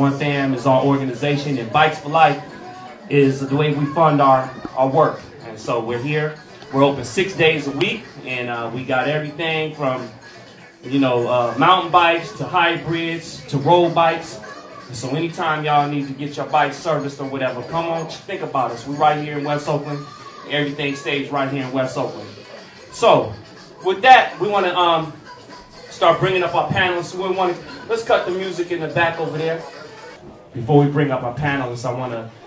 One Fam is our organization, and Bikes for Life is the way we fund our work. And so we're here. We're open 6 days a week, and we got everything from, mountain bikes to hybrids to road bikes. And so anytime y'all need to get your bike serviced or whatever, come on, think about us. We're right here in West Oakland. Everything stays right here in West Oakland. So with that, we want to start bringing up our panelists. Let's cut the music in the back over there. Before we bring up our panelists, I want to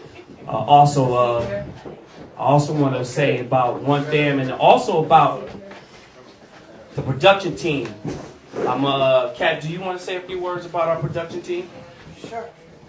also want to say about One Fam and also about the production team. Kat, do you want to say a few words about our production team? Sure.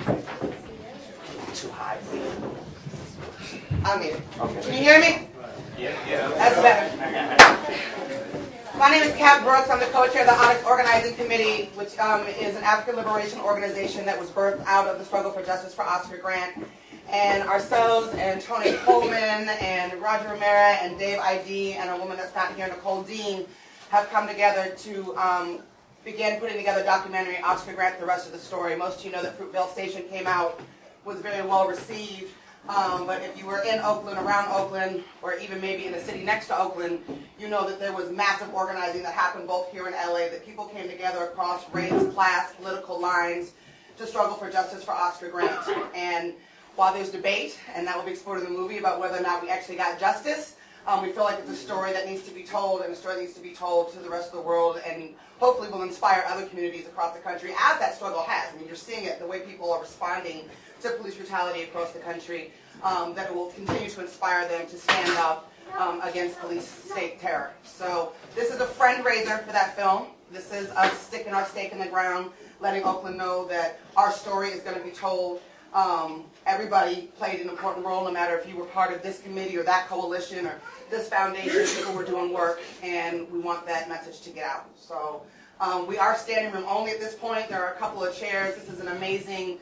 Too high for you. I'll need it. Okay. Can you hear me? Yeah. That's better. My name is Kat Brooks. I'm the co-chair of the Onyx Organizing Committee, which is an African liberation organization that was birthed out of the struggle for justice for Oscar Grant. And ourselves and Tony Coleman and Roger Romero and Dave ID and a woman that's not here, Nicole Dean, have come together to begin putting together a documentary, Oscar Grant, The Rest of the Story. Most of you know that Fruitvale Station came out, was very well received. But if you were in Oakland, around Oakland, or even maybe in the city next to Oakland, you know that there was massive organizing that happened both here in LA, that people came together across race, class, political lines to struggle for justice for Oscar Grant. And while there's debate, and that will be explored in the movie, about whether or not we actually got justice, we feel like it's a story that needs to be told, and a story that needs to be told to the rest of the world, and hopefully will inspire other communities across the country, as that struggle has. I mean, you're seeing it, the way people are responding to police brutality across the country, that it will continue to inspire them to stand up against police state terror. So this is a fundraiser for that film. This is us sticking our stake in the ground, letting Oakland know that our story is going to be told. Everybody played an important role, no matter if you were part of this committee or that coalition or this foundation. People were doing work, and we want that message to get out. So we are standing room only at this point. There are a couple of chairs. This is an amazing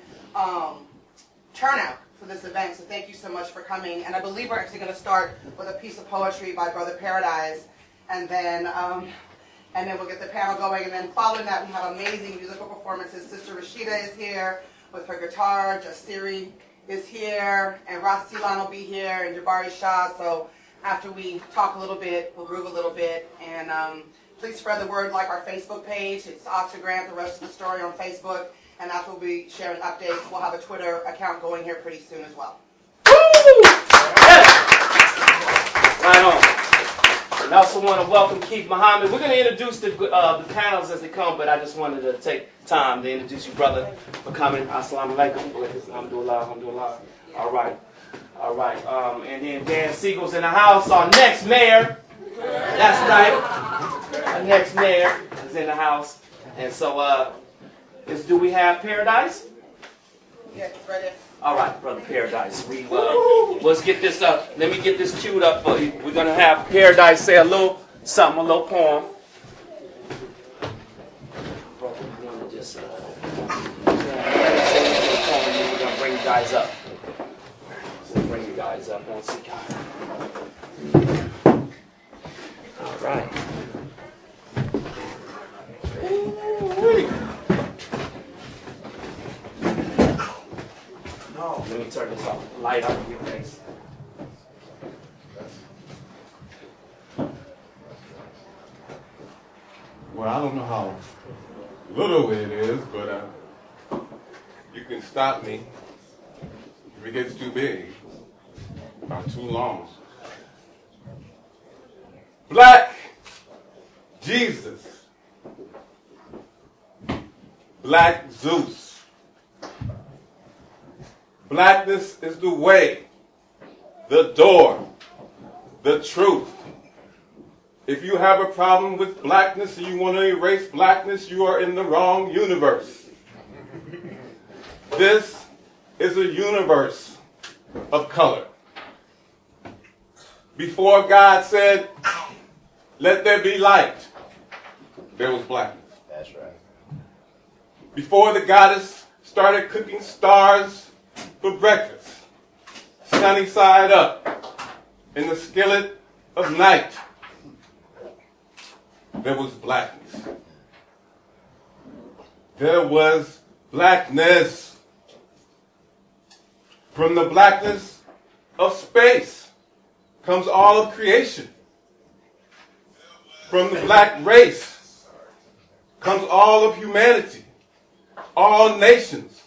turnout for this event, so thank you so much for coming. And I believe we're actually going to start with a piece of poetry by Brother Paradise, and then we'll get the panel going. And then following that, we have amazing musical performances. Sister Rashida is here with her guitar. Jasiri is here, and Ras Tilan will be here, and Jabari Shah. So after we talk a little bit, we'll groove a little bit, and please spread the word, like our Facebook page. It's Oscar Grant, The Rest of the Story on Facebook, and that's where we'll be sharing updates. We'll have a Twitter account going here pretty soon as well. Woo! Yes! Right on. I also want to welcome Keith Muhammad. We're going to introduce the panels as they come, but I just wanted to take time to introduce you, brother, for coming. Assalamu alaikum. Alhamdulillah. All right. And then Dan Siegel's in the house, our next mayor. That's right. Our next mayor is in the house. And so, do we have Paradise? Yeah, it's right there. All right, Brother Paradise. Let's get this up. Let me get this queued up for you. We're going to have Paradise say a little poem. Brother, you want to just say a little poem, and then we're going to bring you guys up. We'll bring you guys up on Sikai. All right. No, let me turn this off. Light up in your face. Well, I don't know how little it is, but you can stop me if it gets too big or too long. Black Jesus, Black Zeus. Blackness is the way, the door, the truth. If you have a problem with blackness and you want to erase blackness, you are in the wrong universe. This is a universe of color. Before God said, "Let there be light," there was blackness. That's right. Before the goddess started cooking stars for breakfast, sunny side up, in the skillet of night, there was blackness. There was blackness. From the blackness of space comes all of creation. From the black race comes all of humanity, all nations.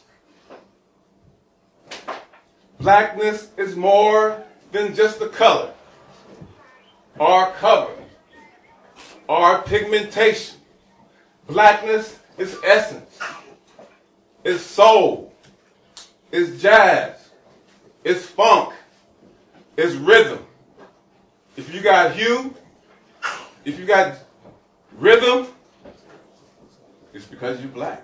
Blackness is more than just a color, or cover, or pigmentation. Blackness is essence, is soul, is jazz, is funk, is rhythm. If you got hue, if you got rhythm, it's because you're black.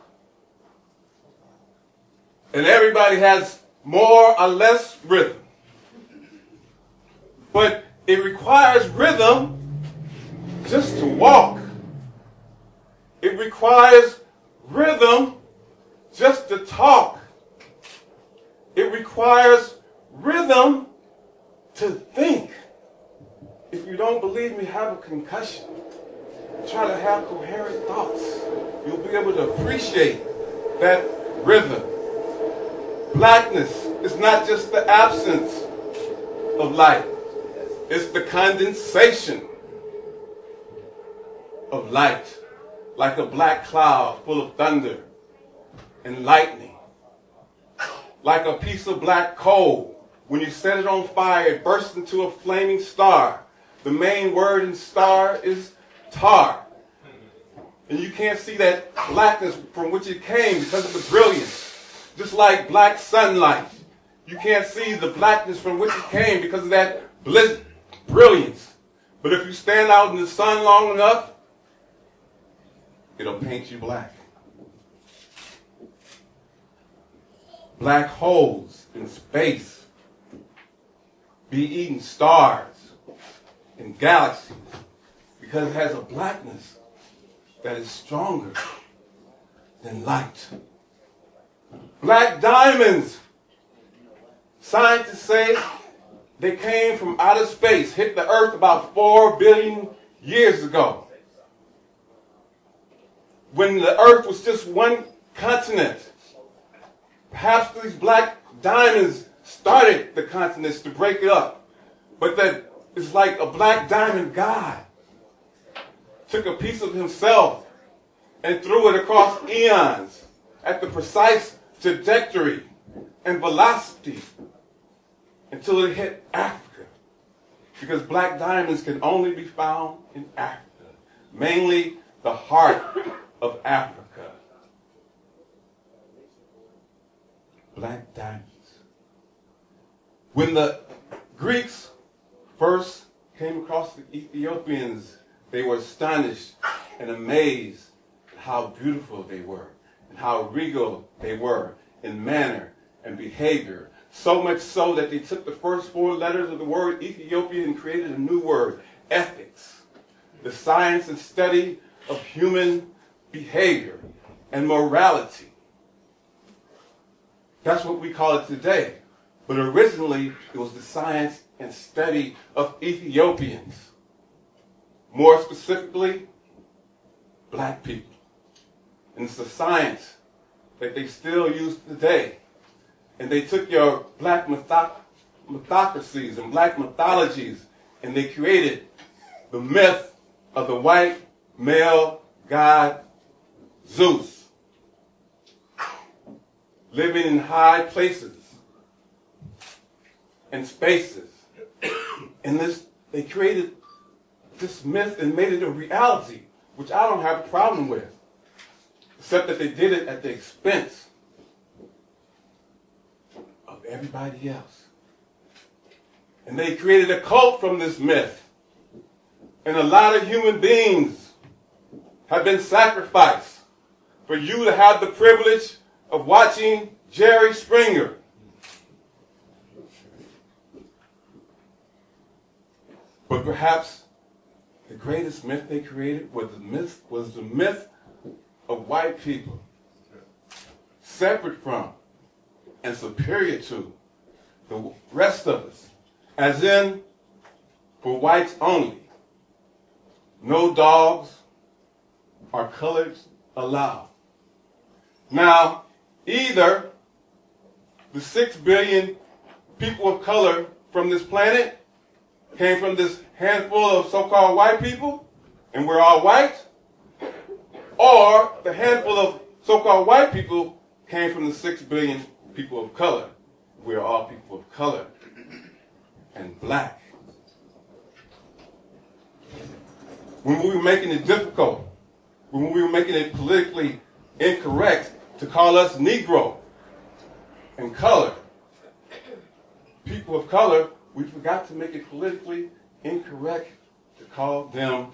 And everybody has more or less rhythm. But it requires rhythm just to walk. It requires rhythm just to talk. It requires rhythm to think. If you don't believe me, have a concussion. Try to have coherent thoughts. You'll be able to appreciate that rhythm. Blackness is not just the absence of light. It's the condensation of light, like a black cloud full of thunder and lightning. Like a piece of black coal. When you set it on fire, it bursts into a flaming star. The main word in star is tar. And you can't see that blackness from which it came because of the brilliance. Just like black sunlight. You can't see the blackness from which it came because of that brilliance. But if you stand out in the sun long enough, it'll paint you black. Black holes in space be eating stars and galaxies because it has a blackness that is stronger than light. Black diamonds, scientists say they came from outer space, hit the earth about 4 billion years ago. When the earth was just one continent. Perhaps these black diamonds started the continents to break it up. But that is like a black diamond god took a piece of himself and threw it across eons at the precise trajectory and velocity until it hit Africa. Because black diamonds can only be found in Africa, mainly the heart of Africa. Black diamonds. When the Greeks first came across the Ethiopians, they were astonished and amazed at how beautiful they were and how regal they were in manner and behavior. So much so that they took the first 4 letters of the word Ethiopia and created a new word, ethics, the science and study of human behavior and morality. That's what we call it today. But originally, it was the science and study of Ethiopians. More specifically, black people. And it's the science that they still use today. And they took your black mythocracies and black mythologies, and they created the myth of the white male god Zeus, living in high places and spaces. And they created this myth and made it a reality, which I don't have a problem with, except that they did it at the expense of everybody else. And they created a cult from this myth. And a lot of human beings have been sacrificed for you to have the privilege of watching Jerry Springer. But perhaps the greatest myth they created was the myth of white people, separate from and superior to the rest of us, as in for whites only. No dogs or colors allowed. Now, either the 6 billion people of color from this planet came from this handful of so-called white people, and we're all white, or the handful of so-called white people came from the 6 billion people of color. We're all people of color and black. When we were making it difficult, when we were making it politically incorrect to call us Negro and color, people of color, we forgot to make it politically incorrect to call them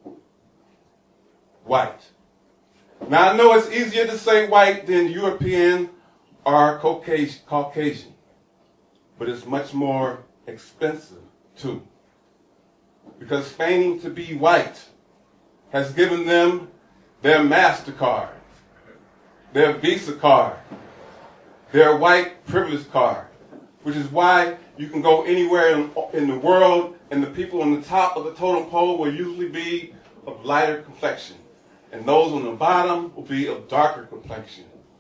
white. Now, I know it's easier to say white than European or Caucasian, but it's much more expensive, too. Because feigning to be white has given them their MasterCard, their Visa card, their white privilege card, which is why you can go anywhere in the world and the people on the top of the totem pole will usually be of lighter complexion, and those on the bottom will be of darker complexion,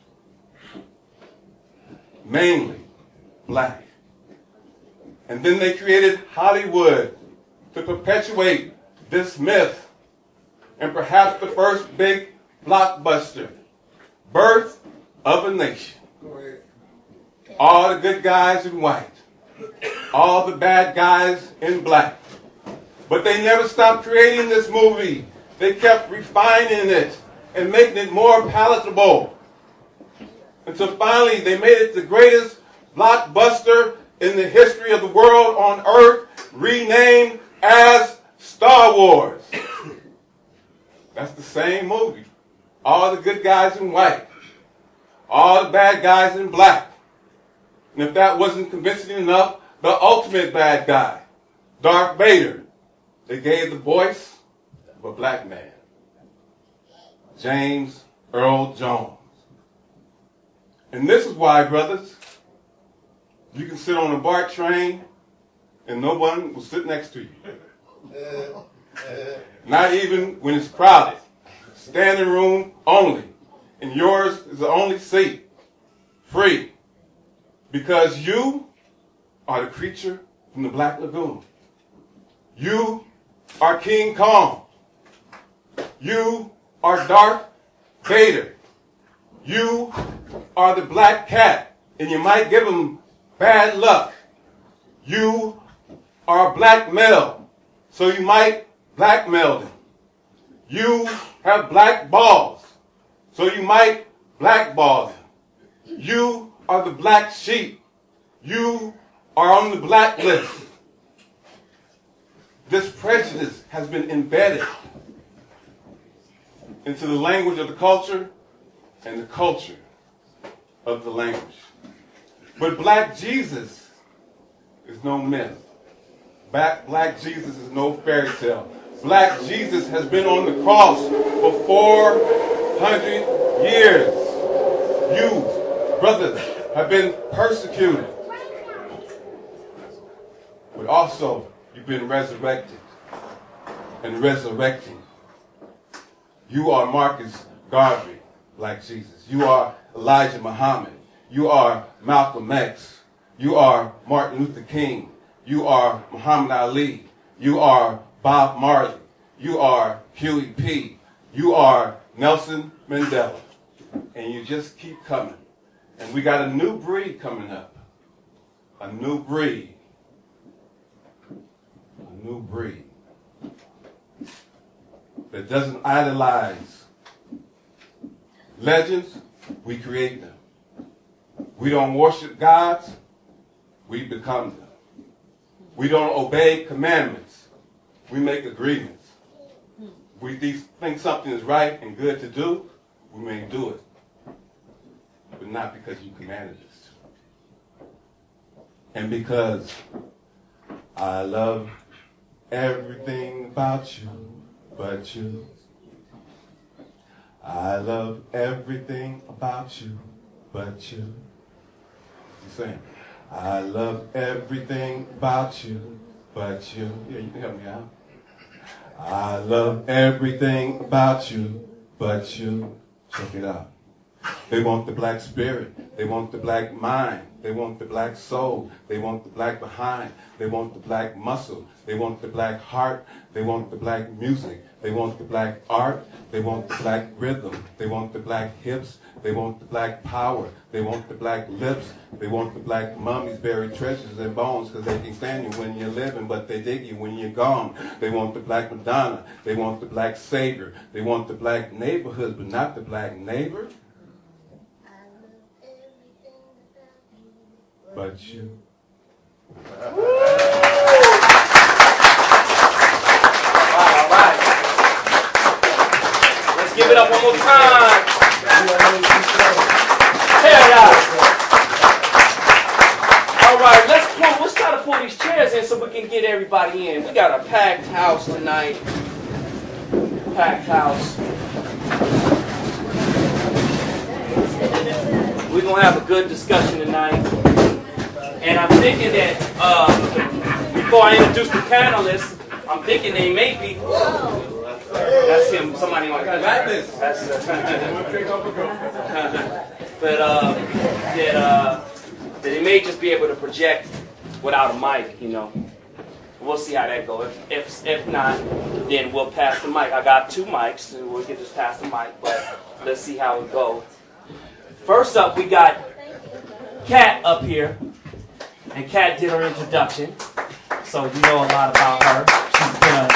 mainly black. And then they created Hollywood to perpetuate this myth, and perhaps the first big blockbuster, Birth of a Nation. All the good guys in white, all the bad guys in black. But they never stopped creating this movie. They kept refining it and making it more palatable. Until finally they made it the greatest blockbuster in the history of the world on earth, renamed as Star Wars. That's the same movie. All the good guys in white, all the bad guys in black. And if that wasn't convincing enough, the ultimate bad guy, Darth Vader, they gave the voice of a black man, James Earl Jones. And this is why, brothers, you can sit on a BART train and no one will sit next to you. Not even when it's crowded. Standing room only. And yours is the only seat. Free. Because you are the creature from the Black Lagoon. You are King Kong. You are Darth Vader. You are the black cat, and you might give him bad luck. You are a black male, so you might blackmail them. You have black balls, so you might blackball them. You are the black sheep. You are on the blacklist. This prejudice has been embedded into the language of the culture and the culture of the language. But black Jesus is no myth. Black Jesus is no fairy tale. Black Jesus has been on the cross for 400 years. You, brothers, have been persecuted. But also, you've been resurrected and resurrecting. You are Marcus Garvey, Black Jesus. You are Elijah Muhammad. You are Malcolm X. You are Martin Luther King. You are Muhammad Ali. You are Bob Marley. You are Huey P. You are Nelson Mandela. And you just keep coming. And we got a new breed coming up. A new breed. A new breed that doesn't idolize legends. We create them. We don't worship gods. We become them. We don't obey commandments. We make agreements. We think something is right and good to do. We may do it. But not because you commanded us to. And because I love everything about you but you. I love everything about you but you. You saying, I love everything about you but you. Yeah, you can help me out. I love everything about you but you. Check it out. They want the black spirit. They want the black mind. They want the black soul. They want the black behind. They want the black muscle. They want the black heart. They want the black music. They want the black art. They want the black rhythm. They want the black hips. They want the black power. They want the black lips. They want the black mummies buried treasures and bones because they can stand you when you're living, but they dig you when you're gone. They want the black Madonna. They want the black savior. They want the black neighborhood, but not the black neighbor. But you. All right. Let's give it up one more time. Here, guys. All right, let's try to pull these chairs in so we can get everybody in. We got a packed house tonight. Packed house. We're going to have a good discussion tonight. And I'm thinking that before I introduce the panelists, I'm thinking they may be. That's him. Somebody want to got this. But that they may just be able to project without a mic, you know. We'll see how that goes. If not, then we'll pass the mic. I got 2 mics, and we'll just pass the mic. But let's see how it goes. First up, we got Kat up here. And Kat did her introduction, so you know a lot about her. She's been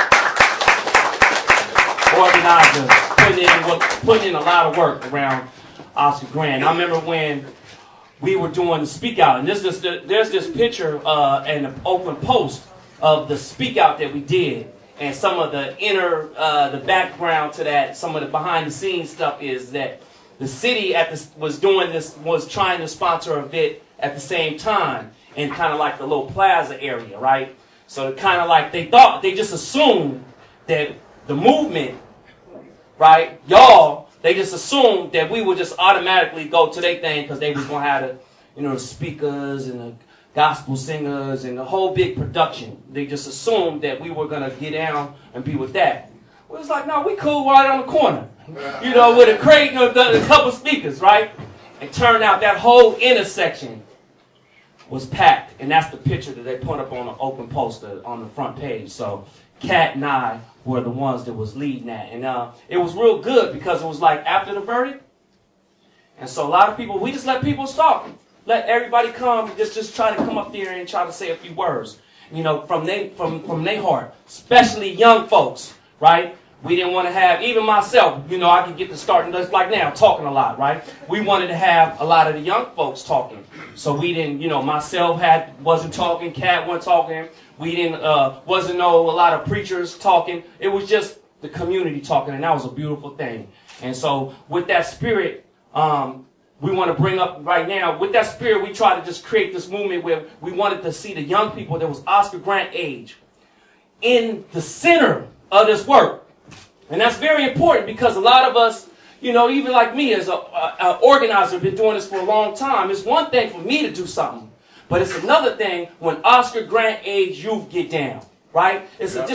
an organizer, putting in a lot of work around Oscar Grant. I remember when we were doing the Speak Out, and there's this picture and an open post of the Speak Out that we did, and some of the the background to that, some of the behind the scenes stuff is that the city was trying to sponsor a bit at the same time in kind of like the little plaza area, right? So kind of like they just assumed that the movement, right, they just assumed that we would just automatically go to their thing because they was going to have the speakers and the gospel singers and the whole big production. They just assumed that we were going to get down and be with that. Well, it's like, no, we cool right on the corner, with a crate and a couple speakers, right? It turned out that whole intersection was packed, and that's the picture that they put up on the open poster on the front page. So Kat and I were the ones that was leading that, and it was real good because it was like after the verdict, and so a lot of people, we just let people talk, let everybody come, just try to come up there and try to say a few words, from their heart, especially young folks, right? We didn't want to have, even myself, I could get to starting just like now, talking a lot, right? We wanted to have a lot of the young folks talking. So we didn't, myself wasn't talking, Kat wasn't talking. We didn't, wasn't a lot of preachers talking. It was just the community talking, and that was a beautiful thing. And so with that spirit, we want to bring up right now, with that spirit, we try to just create this movement where we wanted to see the young people that was Oscar Grant age in the center of this work. And that's very important because a lot of us, even like me as an organizer, been doing this for a long time. It's one thing for me to do something, but it's another thing when Oscar Grant age youth get down, right? It's for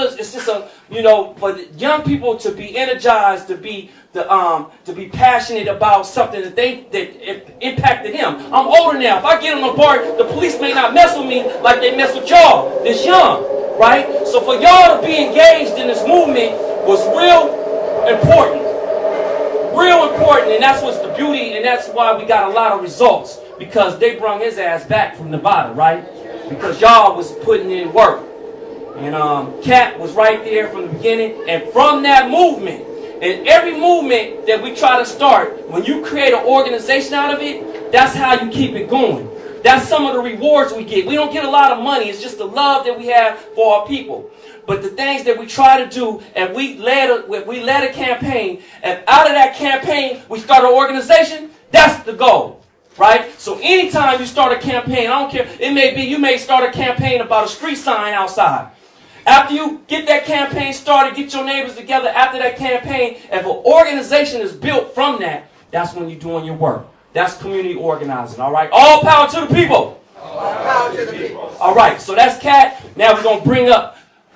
the young people to be energized, to be passionate about something that impacted him. I'm older now. If I get on a bar, the police may not mess with me like they mess with y'all this young, right? So for y'all to be engaged in this movement was real important, and that's what's the beauty, and that's why we got a lot of results, because they brung his ass back from Nevada, right? Because y'all was putting in work, and Kat was right there from the beginning, and from that movement, and every movement that we try to start, when you create an organization out of it, that's how you keep it going. That's some of the rewards we get. We don't get a lot of money. It's just the love that we have for our people. But the things that we try to do, and we led a campaign, and out of that campaign, we start an organization, that's the goal, right? So anytime you start a campaign, I don't care, you may start a campaign about a street sign outside. After you get that campaign started, get your neighbors together after that campaign, if an organization is built from that, that's when you're doing your work. That's community organizing, all right? All power to the people. All power to the people. All right, so that's Kat. Now we're going to bring up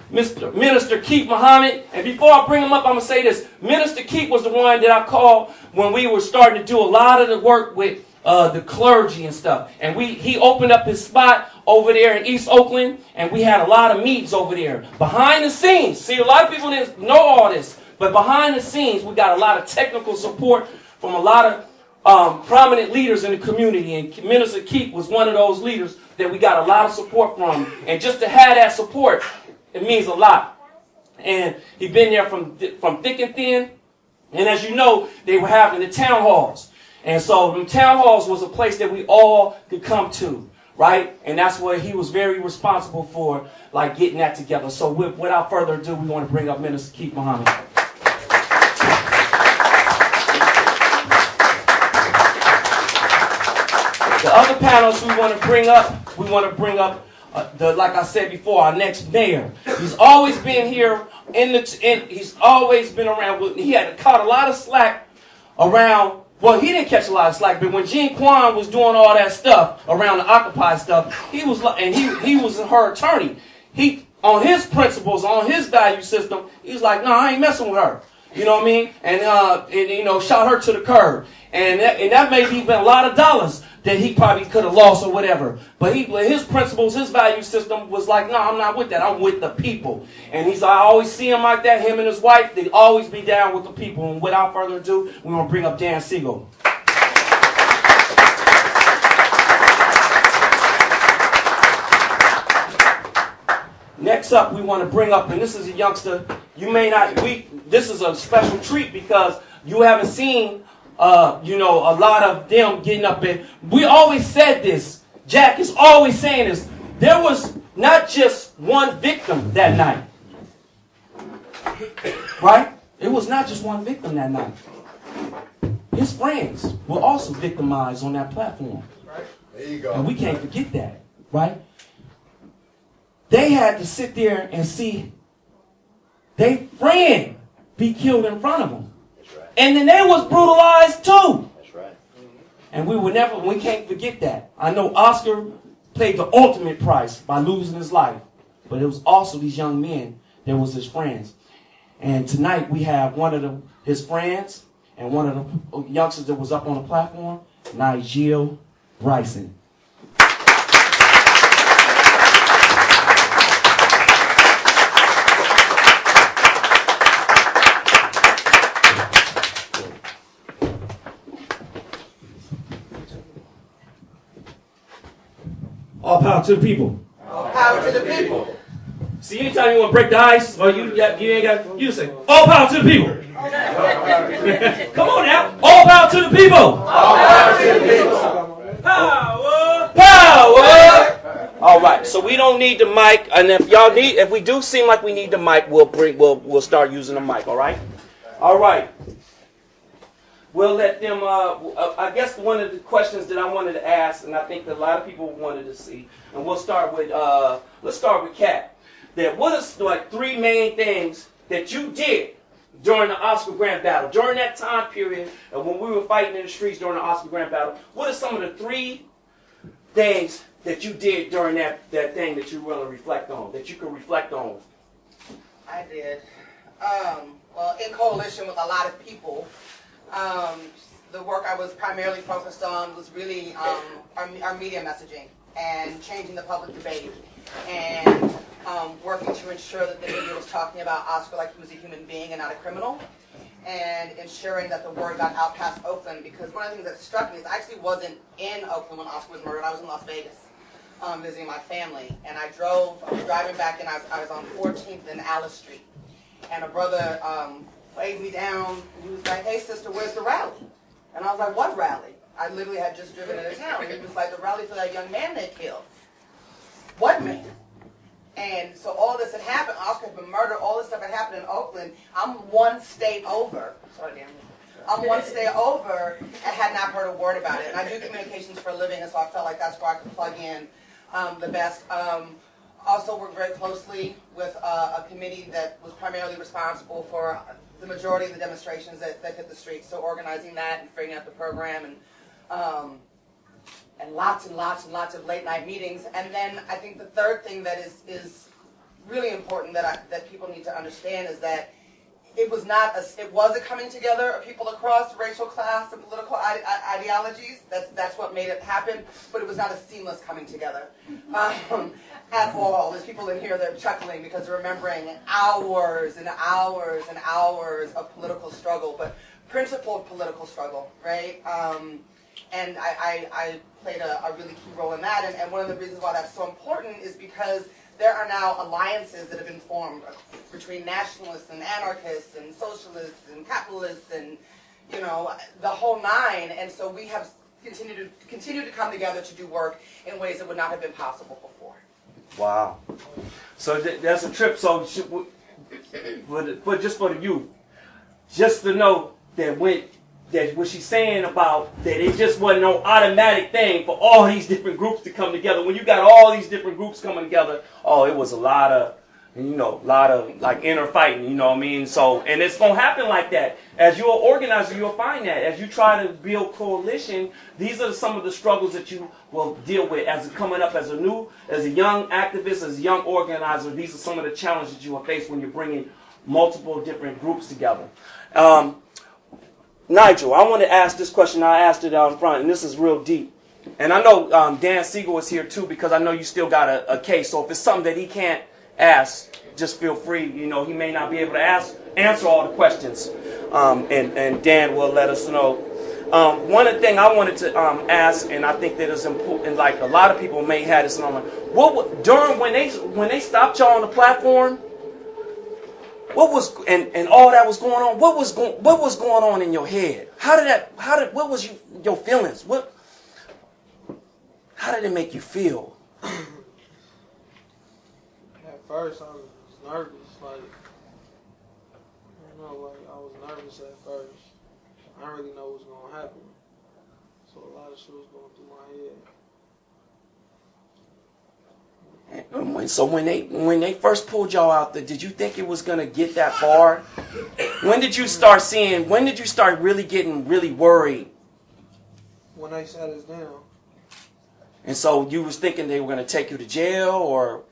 Mr. Minister Keith Muhammad. And before I bring him up, I'm going to say this. Minister Keith was the one that I called when we were starting to do a lot of the work with the clergy and stuff. And he opened up his spot over there in East Oakland, and we had a lot of meetings over there. Behind the scenes, see, a lot of people didn't know all this, but behind the scenes, we got a lot of technical support from a lot of prominent leaders in the community, and Minister Keith was one of those leaders that we got a lot of support from. And just to have that support, it means a lot. And he's been there from thick and thin. And as you know, they were having the town halls. And so the town halls was a place that we all could come to, right? And that's what he was very responsible for, like getting that together. So without further ado, we want to bring up Minister Keith Muhammad. The other panels we want to bring up, like I said before, our next mayor. He's always been here he's always been around. He had caught a lot of slack around. Well, he didn't catch a lot of slack, but when Jean Quan was doing all that stuff around the Occupy stuff, he was her attorney. He, on his principles, on his value system, he was like, no, I ain't messing with her. You know what I mean? And shot her to the curb. And that may be even a lot of dollars that he probably could have lost or whatever. But his principles, his value system was like, no, I'm not with that. I'm with the people. And I always see him like that, him and his wife. They always be down with the people. And without further ado, we want to bring up Dan Siegel. Next up, we want to bring up, and this is a youngster. This is a special treat because you haven't seen a lot of them getting up in. We always said this. Jack is always saying this. There was not just one victim that night. Right? It was not just one victim that night. His friends were also victimized on that platform. There you go. And we can't forget that. Right? They had to sit there and see their friend be killed in front of them. That's right. And then they was brutalized too. That's right. And we can't forget that. I know Oscar paid the ultimate price by losing his life. But it was also these young men that was his friends. And tonight we have one of his friends and one of the youngsters that was up on the platform, Nigel Bryson. All power to the people. All power to the people. See, anytime you want to break the ice, or you say, all power to the people. Come on now. All power to the people. All power to the people. Power. Power. All right. So we don't need the mic, and if we do seem like we need the mic, we'll start using the mic. All right. All right. We'll let them, I guess one of the questions that I wanted to ask, and I think that a lot of people wanted to see, and we'll start with, let's start with Kat. That what is like 3 main things that you did during the Oscar Grant battle, during that time period, and when we were fighting in the streets during the Oscar Grant battle, what are some of the 3 things that you did during that thing that you really reflect on, that you can reflect on? I did. Well, in coalition with a lot of people, the work I was primarily focused on was really our media messaging and changing the public debate and working to ensure that the media was talking about Oscar like he was a human being and not a criminal, and ensuring that the word got out past Oakland, because one of the things that struck me is I actually wasn't in Oakland when Oscar was murdered. I was in Las Vegas visiting my family, and I was driving back, and I was on 14th and Alice Street, and a brother waved me down, and he was like, hey sister, where's the rally? And I was like, what rally? I literally had just driven into town, and he was like, the rally for that young man they killed. What man? And so all this had happened, Oscar had been murdered, all this stuff had happened in Oakland. I'm one state over. Sorry, Dan. I'm one state over and had not heard a word about it. And I do communications for a living, and so I felt like that's where I could plug in the best. Also worked very closely with a committee that was primarily responsible for the majority of the demonstrations that hit the streets. So organizing that and figuring out the program, and lots and lots and lots of late night meetings. And then I think the third thing that is really important that people need to understand is that it was a coming together of people across racial, class, and political ideologies. That's what made it happen, but it was not a seamless coming together at all. There's people in here that are chuckling because they're remembering hours and hours and hours of political struggle, but principled political struggle, right? And I played a really key role in that, and one of the reasons why that's so important is because there are now alliances that have been formed between nationalists and anarchists and socialists and capitalists and, you know, the whole nine. And so we have continued to come together to do work in ways that would not have been possible before. Wow. So that's a trip. So just for the youth, just to know that what she's saying about that it just wasn't no automatic thing for all these different groups to come together. When you got all these different groups coming together, it was a lot of like inner fighting, you know what I mean? So, and it's going to happen like that. As you're an organizer, you'll find that. As you try to build coalition, these are some of the struggles that you will deal with as coming up as a young activist, as a young organizer. These are some of the challenges you will face when you're bringing multiple different groups together. Nigel, I want to ask this question. I asked it out in front, and this is real deep. And I know Dan Siegel is here too because I know you still got a case. So if it's something that he can't ask, just feel free. You know, he may not be able to answer all the questions, and Dan will let us know. One of the things I wanted to ask, and I think that is important, like a lot of people may have this moment. When they stopped y'all on the platform? What was and all that was going on? What was going on in your head? What was your feelings? How did it make you feel? At first, I was nervous. Like, I was nervous at first. I didn't really know what was going to happen. So a lot of shit was going through my head. So when they first pulled y'all out there, did you think it was gonna get that far? When did you start really getting really worried? When they sat us down. And so you was thinking they were gonna take you to jail, or?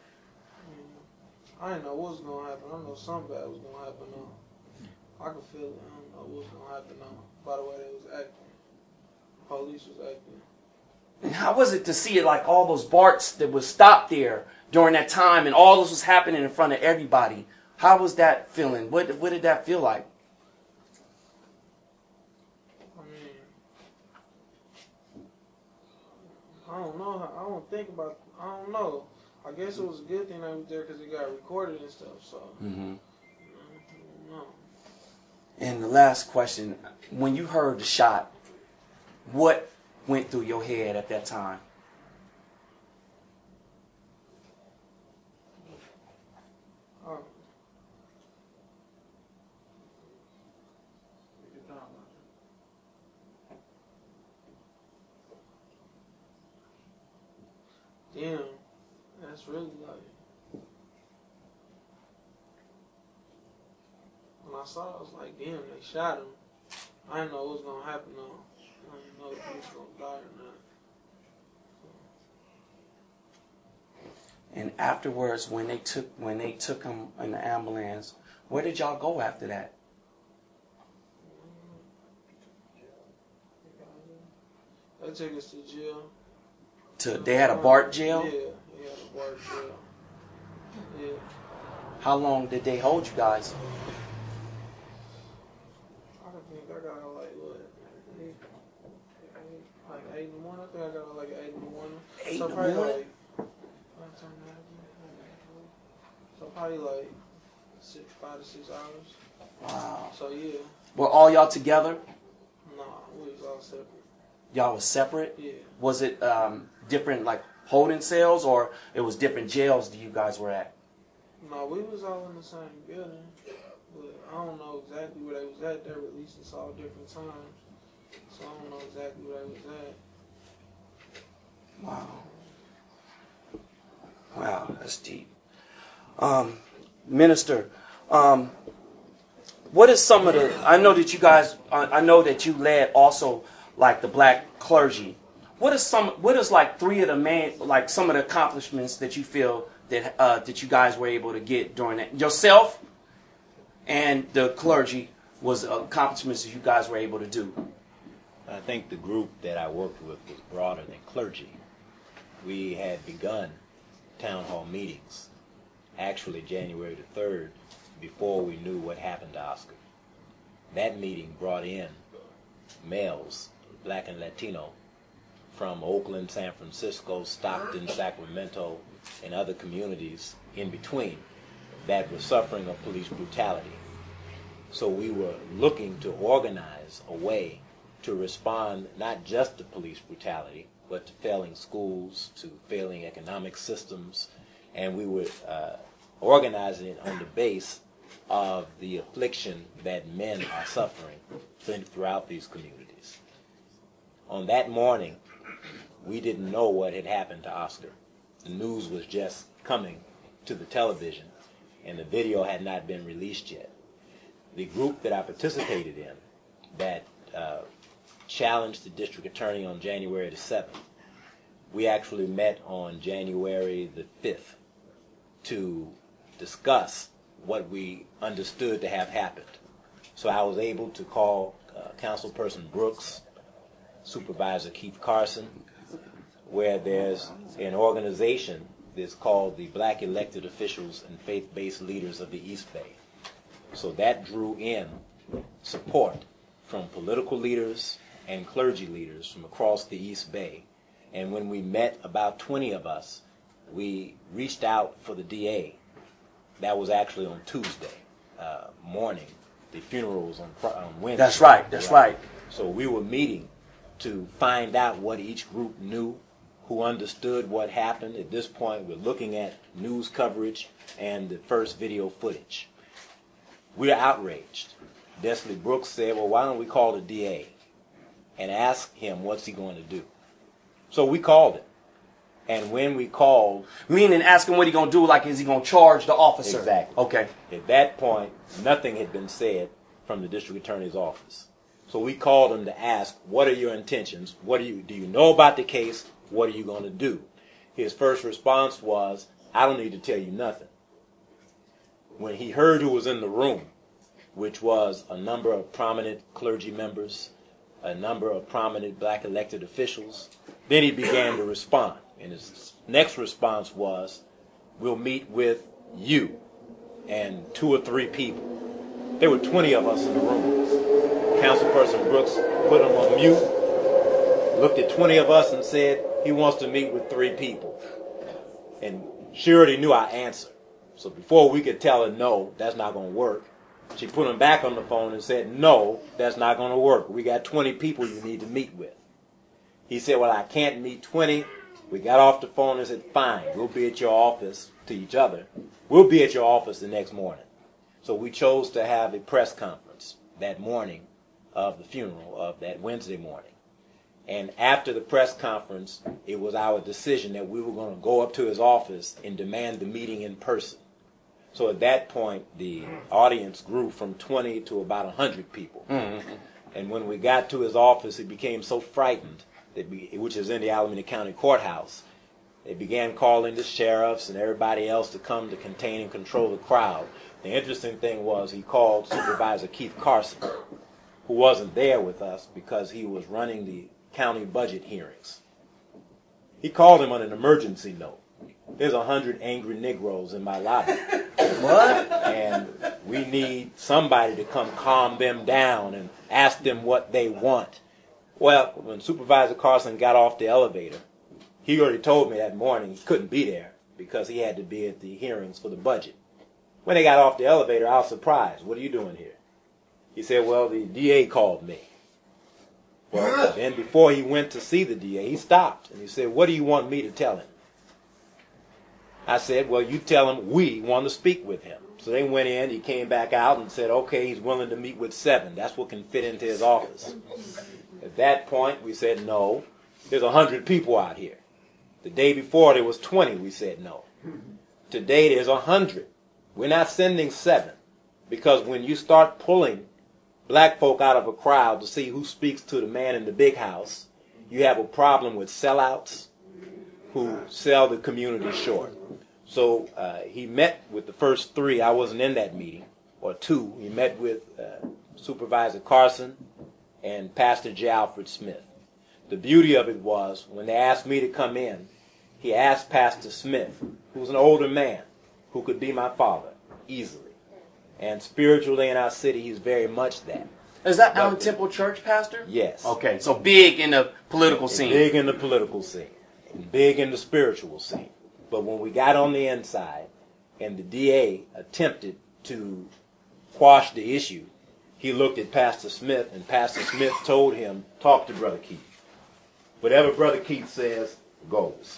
I didn't know what was gonna happen. I know something bad was gonna happen though. I could feel it. I don't know what was gonna happen though. By the way they was acting. Police was acting. And how was it to see it like all those BARTs that was stopped there during that time and all this was happening in front of everybody? How was that feeling? What did that feel like? I mean, I don't know. I don't know. I guess it was a good thing I was there because it got recorded and stuff, so. Mm-hmm. I don't know. And the last question, when you heard the shot, what went through your head at that time? Damn, that's really like, when I saw it, I was like, damn, they shot him. I didn't know what was going to happen though. I didn't know if he was going to die or not. And afterwards, when they took him in the ambulance, where did y'all go after that? They took us to jail. They had a BART jail? Yeah, they had a BART jail. Yeah. How long did they hold you guys? I think I got out like, what, 8 in the morning? I think I got out like 8 in the morning. 8 in so the probably morning? Like, so probably like 5 to 6 hours. Wow. So yeah. Were all y'all together? Nah, we was all separate. Y'all was separate? Yeah. Was it different like holding cells, or it was different jails that you guys were at? No, we was all in the same building. But I don't know exactly where they was at. They released us all different times. So I don't know exactly where they was at. Wow. Wow, that's deep. Minister, what is some of the, I know that you guys, I know that you led also like the black clergy. What is like 3 of the main, like some of the accomplishments that you feel that you guys were able to get during that? Yourself and the clergy was accomplishments that you guys were able to do. I think the group that I worked with was broader than clergy. We had begun town hall meetings, actually January the 3rd, before we knew what happened to Oscar. That meeting brought in males, black and Latino, from Oakland, San Francisco, Stockton, Sacramento, and other communities in between that were suffering of police brutality. So we were looking to organize a way to respond not just to police brutality, but to failing schools, to failing economic systems, and we were organizing it on the base of the affliction that men are suffering throughout these communities. On that morning, we didn't know what had happened to Oscar. The news was just coming to the television, and the video had not been released yet. The group that I participated in that challenged the district attorney on January the 7th, we actually met on January the 5th to discuss what we understood to have happened. So I was able to call Councilperson Brooks, Supervisor Keith Carson, where there's an organization that's called the Black Elected Officials and Faith-Based Leaders of the East Bay. So that drew in support from political leaders and clergy leaders from across the East Bay. And when we met, about 20 of us, we reached out for the DA. That was actually on Tuesday morning. The funeral was on Wednesday. That's right, that's right. So we were meeting to find out what each group knew, who understood what happened. At this point, we're looking at news coverage and the first video footage. We're outraged. Desley Brooks said, well, why don't we call the DA and ask him what's he going to do? So we called him. And when we called... Meaning ask him what he's going to do, like is he going to charge the officer? Exactly. Okay. At that point, nothing had been said from the district attorney's office. So we called him to ask, what are your intentions? Do you know about the case? What are you going to do? His first response was, I don't need to tell you nothing. When he heard who was in the room, which was a number of prominent clergy members, a number of prominent black elected officials, then he began to respond. And his next response was, we'll meet with you and 2 or 3 people. There were 20 of us in the room. Councilperson Brooks put him on mute, looked at 20 of us and said he wants to meet with 3 people. And she already knew our answer. So before we could tell her, no, that's not going to work, she put him back on the phone and said, no, that's not going to work. We got 20 people you need to meet with. He said, well, I can't meet 20. We got off the phone and said, fine, we'll be at your office, to each other. We'll be at your office the next morning. So we chose to have a press conference that morning of the funeral, of that Wednesday morning. And after the press conference, it was our decision that we were going to go up to his office and demand the meeting in person. So at that point, the audience grew from 20 to about 100 people. Mm-hmm. And when we got to his office, he became so frightened, which is in the Alameda County Courthouse, they began calling the sheriffs and everybody else to come to contain and control the crowd. The interesting thing was he called Supervisor Keith Carson, who wasn't there with us because he was running the county budget hearings. He called him on an emergency note. There's 100 angry Negroes in my lobby. What? And we need somebody to come calm them down and ask them what they want. Well, when Supervisor Carson got off the elevator, he already told me that morning he couldn't be there because he had to be at the hearings for the budget. When they got off the elevator, I was surprised. What are you doing here? He said, well, the DA called me. Well, then before he went to see the DA, he stopped and he said, what do you want me to tell him? I said, well, you tell him we want to speak with him. So they went in, he came back out and said, okay, he's willing to meet with 7. That's what can fit into his office. At that point, we said, no, there's 100 people out here. The day before, there was 20. We said no. Today, there's 100. We're not sending 7 because when you start pulling black folk out of a crowd to see who speaks to the man in the big house, you have a problem with sellouts who sell the community short. So he met with the first three. I wasn't in that meeting, or two. He met with Supervisor Carson and Pastor J. Alfred Smith. The beauty of it was, when they asked me to come in, he asked Pastor Smith, who was an older man, who could be my father easily. And spiritually in our city, he's very much that. Is that Allen Temple Church, Pastor? Yes. Okay, so big in the political scene. Big in the political scene. And big in the spiritual scene. But when we got on the inside and the DA attempted to quash the issue, he looked at Pastor Smith, and Pastor Smith told him, talk to Brother Keith. Whatever Brother Keith says goes.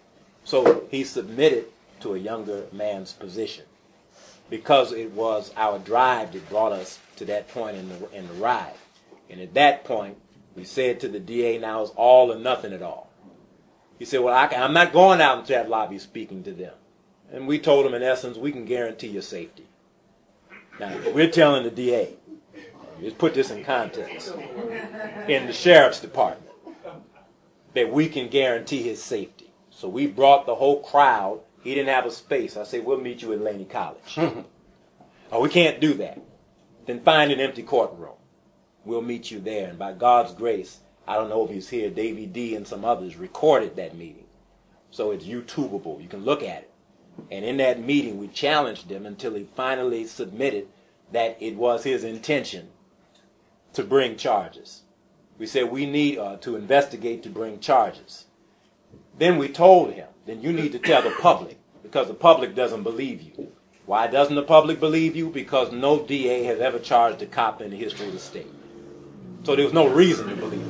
So he submitted to a younger man's position, because it was our drive that brought us to that point in the ride. And at that point, we said to the DA, now it's all or nothing at all. He said, well, I'm not going out into that lobby speaking to them. And we told him, in essence, we can guarantee your safety. Now, we're telling the DA, let's put this in context, in the sheriff's department, that we can guarantee his safety. So we brought the whole crowd. He didn't have a space. I said, we'll meet you at Laney College. Oh, we can't do that. Then find an empty courtroom. We'll meet you there. And by God's grace, I don't know if he's here, Davey D and some others recorded that meeting. So it's YouTubeable. You can look at it. And in that meeting, we challenged him until he finally submitted that it was his intention to bring charges. We said we need to investigate to bring charges. Then we told him, then you need to tell the public, because the public doesn't believe you. Why doesn't the public believe you? Because no DA has ever charged a cop in the history of the state. So there was no reason to believe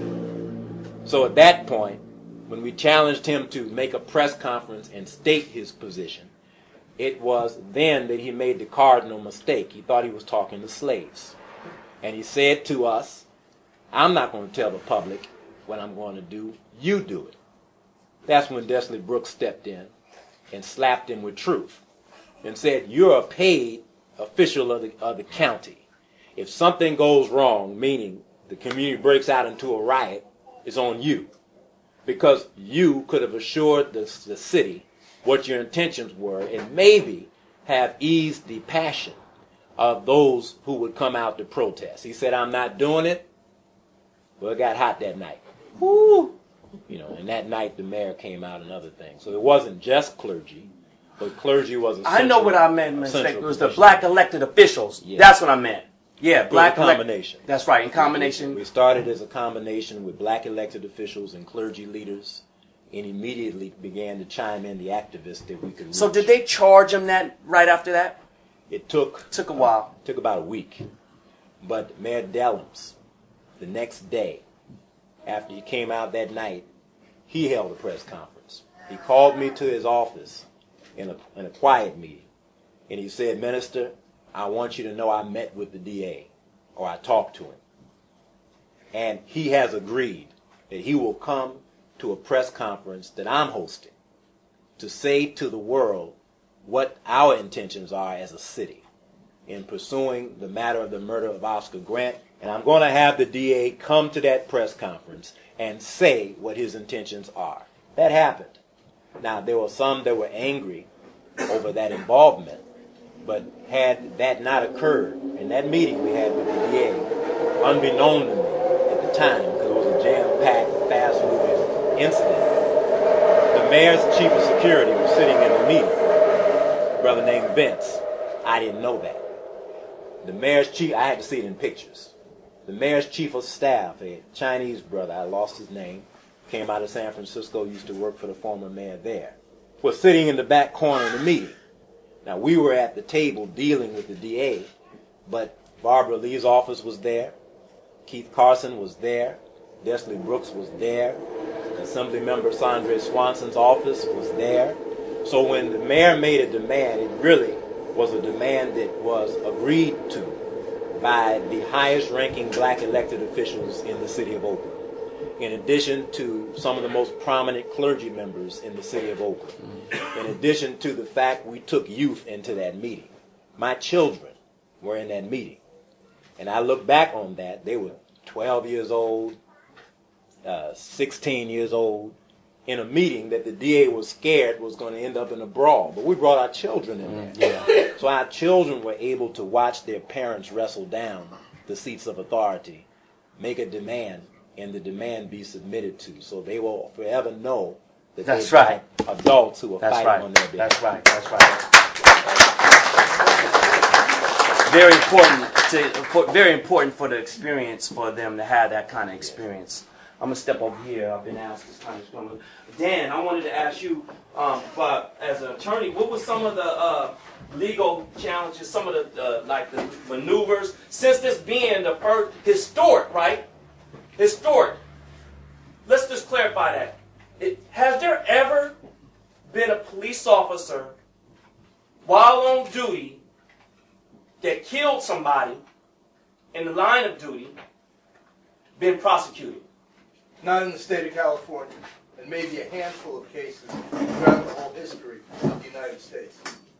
it. So at that point, when we challenged him to make a press conference and state his position, it was then that he made the cardinal mistake. He thought he was talking to slaves. And he said to us, I'm not going to tell the public what I'm going to do. You do it. That's when Desley Brooks stepped in and slapped him with truth and said, you're a paid official of the county. If something goes wrong, meaning the community breaks out into a riot, it's on you. Because you could have assured the city what your intentions were and maybe have eased the passion of those who would come out to protest. He said, I'm not doing it. Well, it got hot that night. Woo! You know, and that night the mayor came out and other things. So it wasn't just clergy, but clergy was a I know what I meant, mistake. It was the black elected officials. Yeah. That's what I meant. Yeah, black combination. That's right, in combination. We started as a combination with black elected officials and clergy leaders, and immediately began to chime in the activists that we could reach. So did they charge him that right after that? It took a while. Took about a week. But Mayor Dellums, the next day, after he came out that night, he held a press conference. He called me to his office in a quiet meeting, and he said, Minister, I want you to know I met with the DA, or I talked to him. And he has agreed that he will come to a press conference that I'm hosting to say to the world what our intentions are as a city in pursuing the matter of the murder of Oscar Grant. And I'm going to have the DA come to that press conference and say what his intentions are. That happened. Now, there were some that were angry over that involvement, but had that not occurred, in that meeting we had with the DA, unbeknown to me at the time, because it was a jam-packed, fast-moving incident, the mayor's chief of security was sitting in the meeting, a brother named Vince. I didn't know that. The mayor's chief, I had to see it in pictures. The mayor's chief of staff, a Chinese brother, I lost his name, came out of San Francisco, used to work for the former mayor there, was sitting in the back corner of the meeting. Now, we were at the table dealing with the DA, but Barbara Lee's office was there, Keith Carson was there, Desley Brooks was there, Assemblymember Sandre Swanson's office was there. So when the mayor made a demand, it really was a demand that was agreed to by the highest-ranking black elected officials in the city of Oakland, in addition to some of the most prominent clergy members in the city of Oakland, in addition to the fact we took youth into that meeting. My children were in that meeting. And I look back on that, they were 12 years old, 16 years old, in a meeting that the DA was scared was going to end up in a brawl. But we brought our children in there. Yeah. So our children were able to watch their parents wrestle down the seats of authority, make a demand, and the demand be submitted to. So they will forever know that That's they've right. got adults who are That's fighting right. on their behalf. That's right. That's right. Very important very important for the experience for them to have that kind of experience. I'm gonna step over here. I've been asked this kind of question. Dan, I wanted to ask you, as an attorney, what were some of the legal challenges, some of the like the maneuvers, since this being the first historic, right? Historic. Let's just clarify that. Has there ever been a police officer while on duty that killed somebody in the line of duty been prosecuted? Not in the state of California, and maybe a handful of cases throughout the whole history of the United States.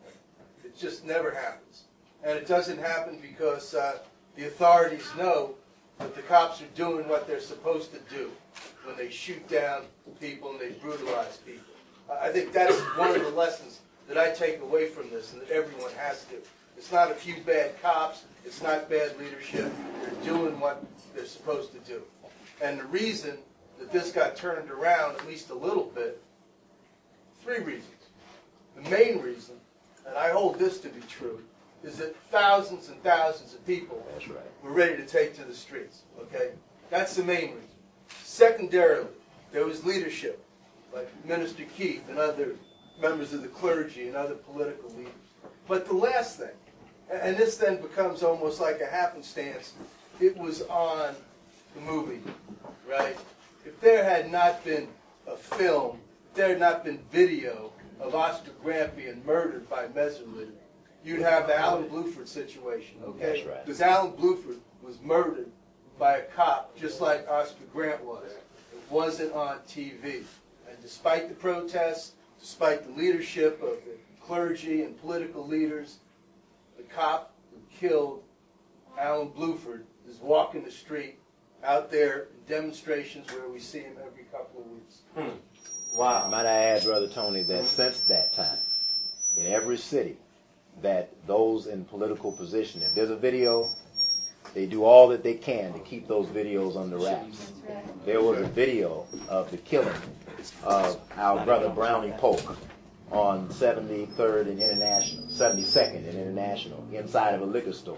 It just never happens. And it doesn't happen because the authorities know that the cops are doing what they're supposed to do when they shoot down people and they brutalize people. I think that's one of the lessons that I take away from this and that everyone has to. It's not a few bad cops. It's not bad leadership. They're doing what they're supposed to do. And the reason that this got turned around, at least a little bit, 3 reasons. The main reason, and I hold this to be true, is that thousands and thousands of people were ready to take to the streets. Okay? That's the main reason. Secondarily, there was leadership, like Minister Keith and other members of the clergy and other political leaders. But the last thing, and this then becomes almost like a happenstance, it was on the movie, right? If there had not been a film, if there had not been video of Oscar Grant being murdered by Messerly, you'd have the Alan Bluford situation, okay? That's right. Because Alan Bluford was murdered by a cop just like Oscar Grant was. It wasn't on TV. And despite the protests, despite the leadership of the clergy and political leaders, the cop who killed Alan Bluford is walking the street out there in demonstrations where we see him every couple of weeks. Wow. Might I add, Brother Tony, that since that time, in every city, that those in political position, if there's a video, they do all that they can to keep those videos under wraps. There was a video of the killing of our brother Brownie Polk on 73rd and International, 72nd and International, inside of a liquor store.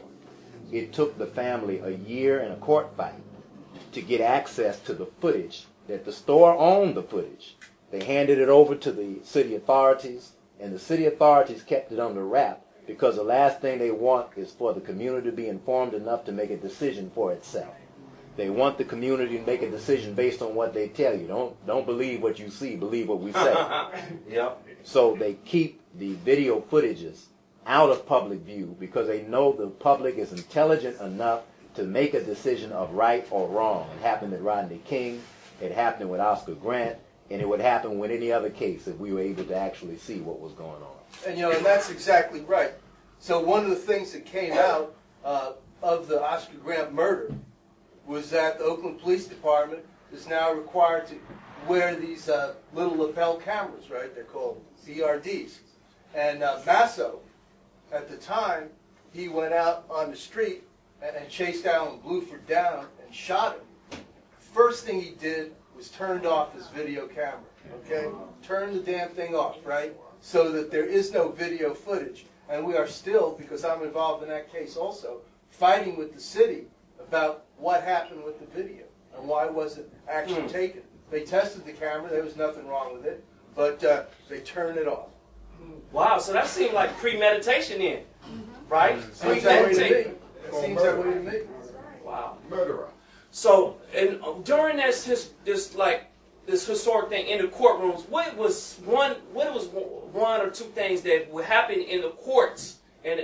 It took the family a year and a court fight to get access to the footage, that the store owned the footage. They handed it over to the city authorities, and the city authorities kept it under wrap because the last thing they want is for the community to be informed enough to make a decision for itself. They want the community to make a decision based on what they tell you. Don't believe what you see, believe what we say. Yep. So they keep the video footages out of public view because they know the public is intelligent enough to make a decision of right or wrong. It happened with Rodney King, it happened with Oscar Grant, and it would happen with any other case if we were able to actually see what was going on. And and that's exactly right. So one of the things that came out of the Oscar Grant murder was that the Oakland Police Department is now required to wear these little lapel cameras, right? They're called BRDs. And Masso, at the time, he went out on the street and chased Alan Bluford down and shot him. First thing he did was turned off his video camera, okay? Turn the damn thing off, right? So that there is no video footage. And we are still, because I'm involved in that case also, fighting with the city about what happened with the video and why wasn't action taken. They tested the camera, there was nothing wrong with it, but they turned it off. Wow, so that seemed like premeditation then, right? Seems that way to me. It seems that way to me. Wow. Murderer. So, and during this historic thing in the courtrooms, what was one or two things that would happen in the courts in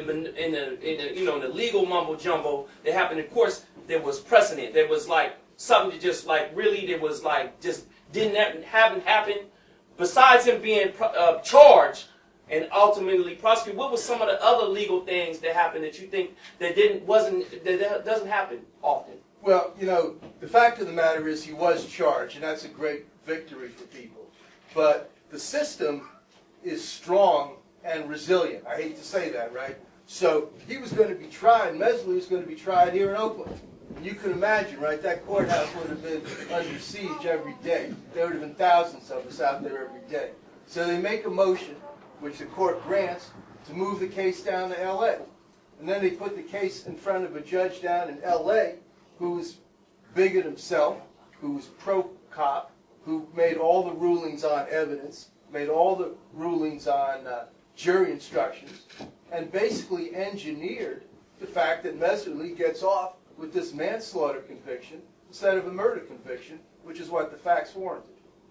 the legal mumbo jumbo that happened in courts? There was precedent. There was like something that just like really there was like just haven't happened. Besides him being charged and ultimately prosecuted, what was some of the other legal things that happened that you think that doesn't happen often? Well, the fact of the matter is he was charged, and that's a great victory for people. but the system is strong and resilient. I hate to say that, right? So he was going to be tried, Meslerly was going to be tried here in Oakland. And you can imagine, right, that courthouse would have been under siege every day. There would have been thousands of us out there every day. So they make a motion, which the court grants, to move the case down to L.A. And then they put the case in front of a judge down in L.A. who was bigot himself, who was pro-cop, who made all the rulings on evidence, made all the rulings on jury instructions, and basically engineered the fact that Meslerly gets off with this manslaughter conviction instead of a murder conviction, which is what the facts warranted.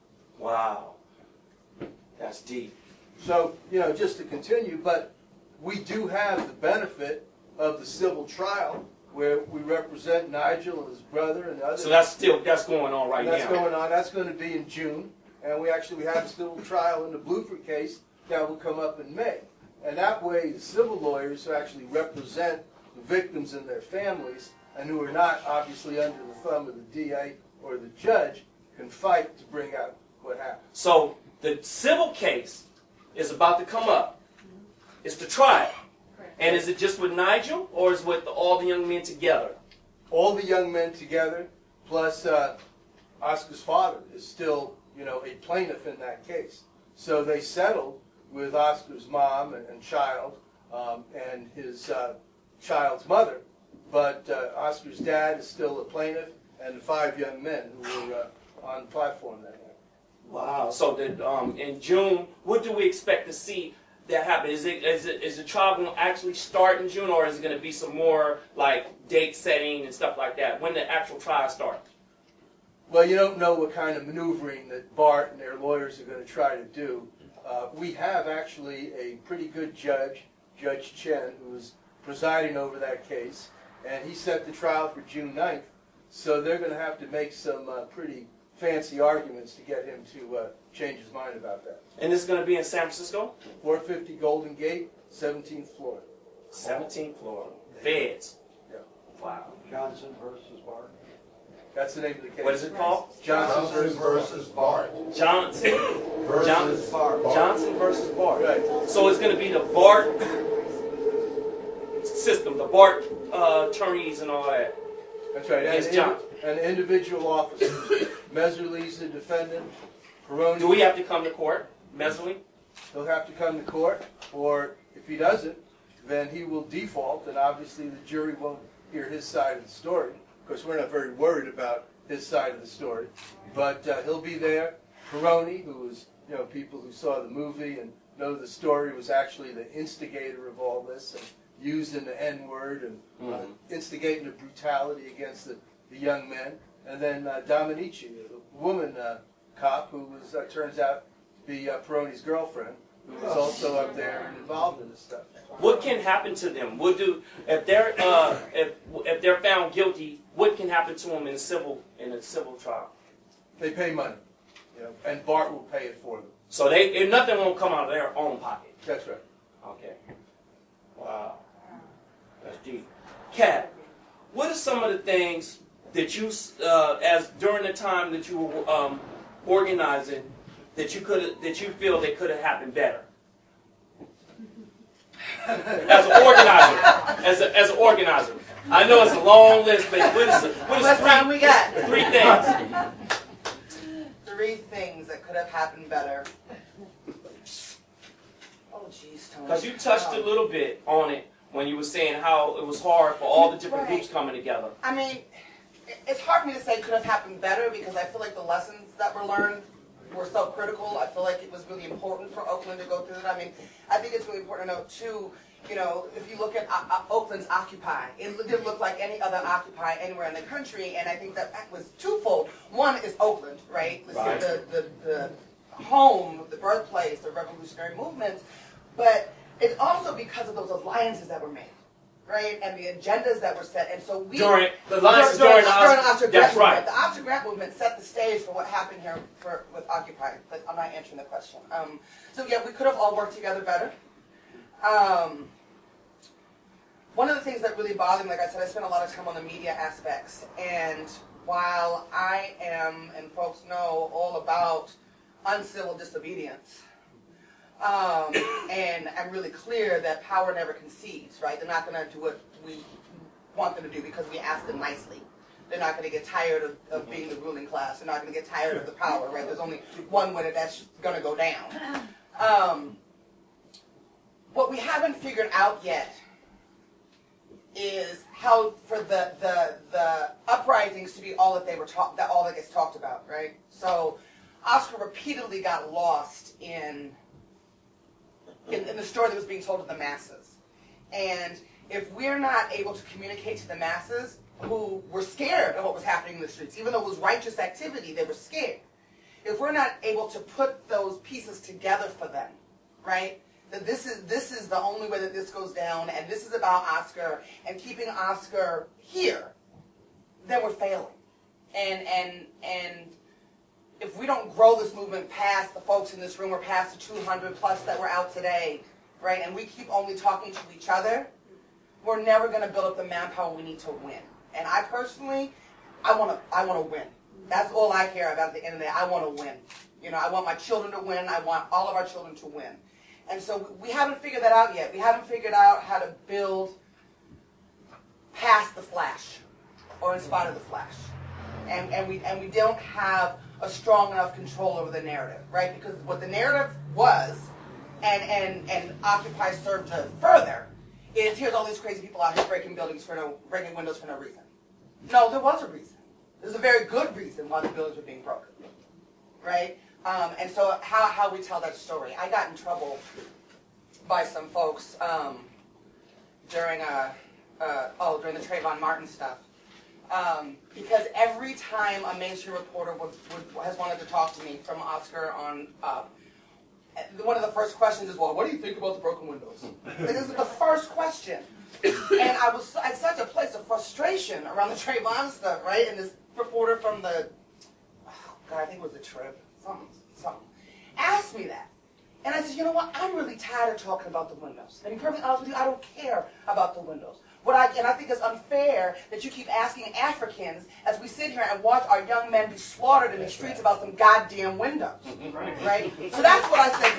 Wow. That's deep. So, you know, just to continue, but we do have the benefit of the civil trial where we represent Nigel and his brother and others. So that's going on right now. That's going on. That's going to be in June. And we have a civil trial in the Bluford case that will come up in May. And that way, the civil lawyers who actually represent the victims and their families, and who are not obviously under the thumb of the DA or the judge, can fight to bring out what happened. So the civil case is about to come up. It's the trial. And is it just with Nigel, or is it with all the young men together? All the young men together, plus Oscar's father is still, you know, a plaintiff in that case. So they settled with Oscar's mom and child and his child's mother. But Oscar's dad is still a plaintiff, and the 5 young men who were on the platform that night. Wow. So in June, what do we expect to see that happen? Is the trial going to actually start in June, or is it going to be some more like date setting and stuff like that? When the actual trial starts? Well, you don't know what kind of maneuvering that Bart and their lawyers are going to try to do. We have actually a pretty good judge, Judge Chen, who's presiding over that case, and he set the trial for June 9th. So they're going to have to make some pretty fancy arguments to get him to change his mind about that. And this is going to be in San Francisco? 450 Golden Gate, 17th floor. 17th floor. Feds. Yeah. Wow. Johnson versus Bart. That's the name of the case. What is it called? Johnson versus Bart. Johnson Versus Bart. Johnson versus Bart. Right. So it's going to be the Bart system, the Bart attorneys and all that. That's right. Against John. And individual officers. Meslerly's the defendant. Peroni. Do we have to come to court, Meslerly? He'll have to come to court, or if he doesn't, then he will default, and obviously the jury won't hear his side of the story. Of course, we're not very worried about his side of the story. But he'll be there. Peroni, who is, you know, people who saw the movie and know the story, was actually the instigator of all this and used in the N-word and instigating the brutality against the young men. And then Dominici, the woman cop who was turns out to be Peroni's girlfriend, who was also up there and involved in this stuff. What can happen to them? If they're found guilty? What can happen to them in a civil trial? They pay money, you know, and Bart will pay it for them. So if nothing won't come out of their own pocket. That's right. Okay. Wow. That's deep. Kat, what are some of the things that you, as during the time that you were organizing, that you feel they could have happened better? As an organizer, I know it's a long list, but what is time we got? 3 things? 3 things that could have happened better. Oh, geez, Tony. Because you touched a little bit on it when you were saying how it was hard for all the different groups coming together. I mean, it's hard for me to say could have happened better because I feel like the lessons that were learned were so critical. I feel like it was really important for Oakland to go through it. I mean, I think it's really important to note, too, you know, if you look at Oakland's Occupy, it didn't look like any other Occupy anywhere in the country, and I think that was twofold. One is Oakland, right? Right. The home, the birthplace of revolutionary movements, but it's also because of those alliances that were made, right? And the agendas that were set, and so we... During the alliances during the Oscar Grant that's right. movement. The Oscar Grant movement set the stage for what happened here with Occupy, but I'm not answering the question. So yeah, we could have all worked together better. One of the things that really bothered me, like I said, I spent a lot of time on the media aspects, and while I am, and folks know, all about uncivil disobedience. And I'm really clear that power never concedes, right? They're not going to do what we want them to do because we ask them nicely. They're not going to get tired of being the ruling class. They're not going to get tired of the power, right? There's only one way that's going to go down. What we haven't figured out yet is how for the uprisings to be all that they were all that gets talked about, right? So Oscar repeatedly got lost in the story that was being told to the masses. And if we're not able to communicate to the masses who were scared of what was happening in the streets, even though it was righteous activity, they were scared. If we're not able to put those pieces together for them, right? That this is the only way that this goes down, and this is about Oscar and keeping Oscar here, then we're failing. And if we don't grow this movement past the folks in this room or past the 200 plus that were out today, right, and we keep only talking to each other, we're never going to build up the manpower we need to win. And I personally, I want to win. That's all I care about at the end of the day. I want to win. You know, I want my children to win. I want all of our children to win. And so we haven't figured that out yet. We haven't figured out how to build past the flash or in spite of the flash. And we don't have a strong enough control over the narrative, right? Because what the narrative was, and Occupy served to further, is here's all these crazy people out here breaking windows for no reason. No, there was a reason. There's a very good reason why the buildings were being broken, right? And so how we tell that story. I got in trouble by some folks during the Trayvon Martin stuff. Because every time a mainstream reporter has wanted to talk to me from Oscar on up, one of the first questions is, well, what do you think about the broken windows? This is the first question. And I was at such a place of frustration around the Trayvon stuff, right? And this reporter from the, I think it was the Trib, something, asked me that. And I said, you know what, I'm really tired of talking about the windows. And to be perfectly honest with you, I don't care about the windows. And I think it's unfair that you keep asking Africans as we sit here and watch our young men be slaughtered in the streets about some goddamn windows. Right? So that's what I said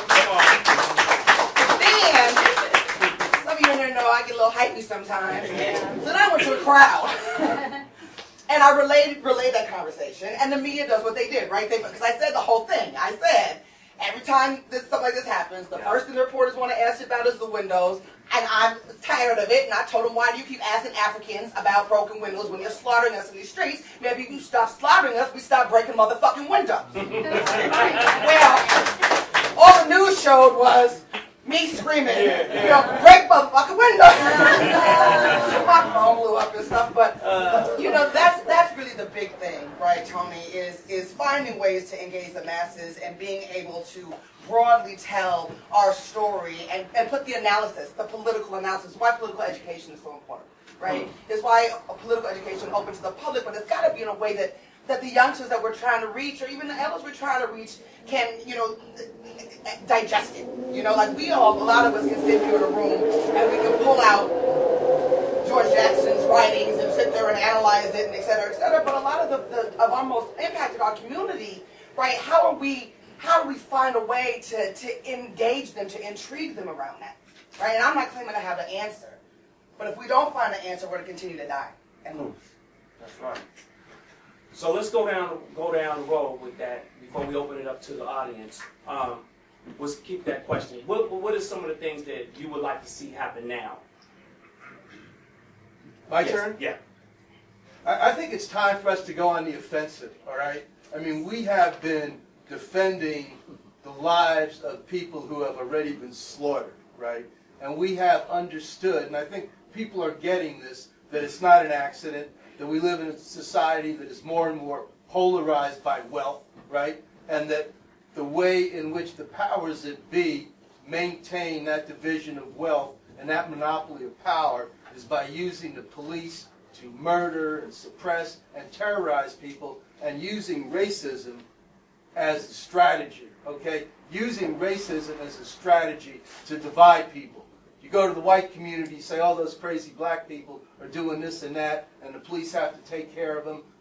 to them. Then, some of you in there know I get a little hypey sometimes. So then I went to a crowd. And I relayed that conversation. And the media does what they did, right? Because I said the whole thing. I said, every time something like this happens, the first thing the reporters want to ask you about is the windows. And I'm tired of it, and I told them, why do you keep asking Africans about broken windows when you're slaughtering us in these streets? Maybe if you stop slaughtering us, we stop breaking motherfucking windows. Well, all the news showed was me screaming, break motherfucking windows. My phone blew up and stuff, but, that's really the big thing, right, Tony, is finding ways to engage the masses and being able to broadly tell our story and put the analysis, the political analysis, why political education is so important, right? It's why political education open to the public, but it's got to be in a way that the youngsters that we're trying to reach, or even the elders we're trying to reach, can, digest it. Like a lot of us can sit here in a room and we can pull out George Jackson's writings and sit there and analyze it, and et cetera, but a lot of our most impacted our community, right? How do we find a way to engage them, to intrigue them around that, right? And I'm not claiming to have the answer, but if we don't find the answer, we're going to continue to die and lose. That's right. So let's go down the road with that before we open it up to the audience. Let's keep that question. What are some of the things that you would like to see happen now? My turn? Yeah. I think it's time for us to go on the offensive, all right? I mean, we have been defending the lives of people who have already been slaughtered, right? And we have understood, and I think people are getting this, that it's not an accident, that we live in a society that is more and more polarized by wealth, right? And that the way in which the powers that be maintain that division of wealth and that monopoly of power is by using the police to murder and suppress and terrorize people, and using racism as a strategy, okay? Using racism as a strategy to divide people. You go to the white community, say all those crazy black people are doing this and that, and the police have to take care of them.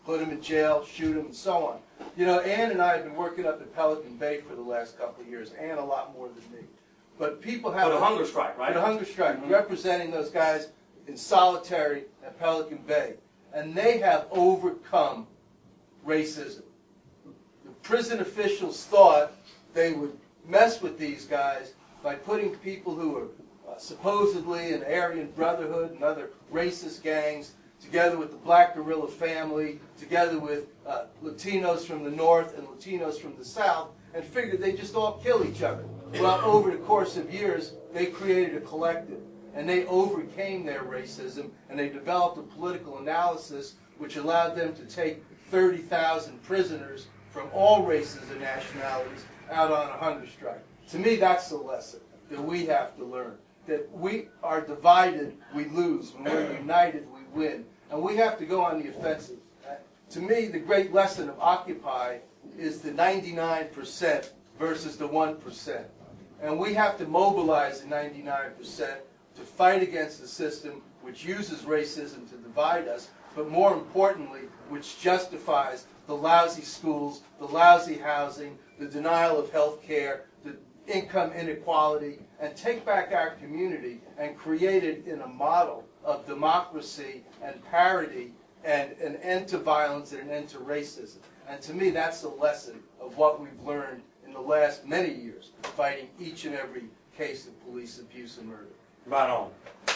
put them in jail, shoot them, and so on. You know, Ann and I have been working up at Pelican Bay for the last couple of years. Ann a lot more than me. But people have... For the hunger strike, right? For the hunger strike, representing those guys in solitary at Pelican Bay. And they have overcome racism. The prison officials thought they would mess with these guys by putting people who are supposedly an Aryan Brotherhood and other racist gangs together with the Black Guerrilla family, together with Latinos from the north and Latinos from the south, and figured they'd just all kill each other. Well, over the course of years, they created a collective, and they overcame their racism, and they developed a political analysis which allowed them to take 30,000 prisoners from all races and nationalities out on a hunger strike. To me, that's the lesson that we have to learn. That we are divided, we lose. When we're united, we win. And we have to go on the offensive. To me, the great lesson of Occupy is the 99% versus the 1%. And we have to mobilize the 99% to fight against the system which uses racism to divide us, but more importantly, which justifies the lousy schools, the lousy housing, the denial of health care, the income inequality, and take back our community and create it in a model of democracy and parity and an end to violence and an end to racism. And to me, that's the lesson of what we've learned in the last many years, fighting each and every case of police abuse and murder. Right on.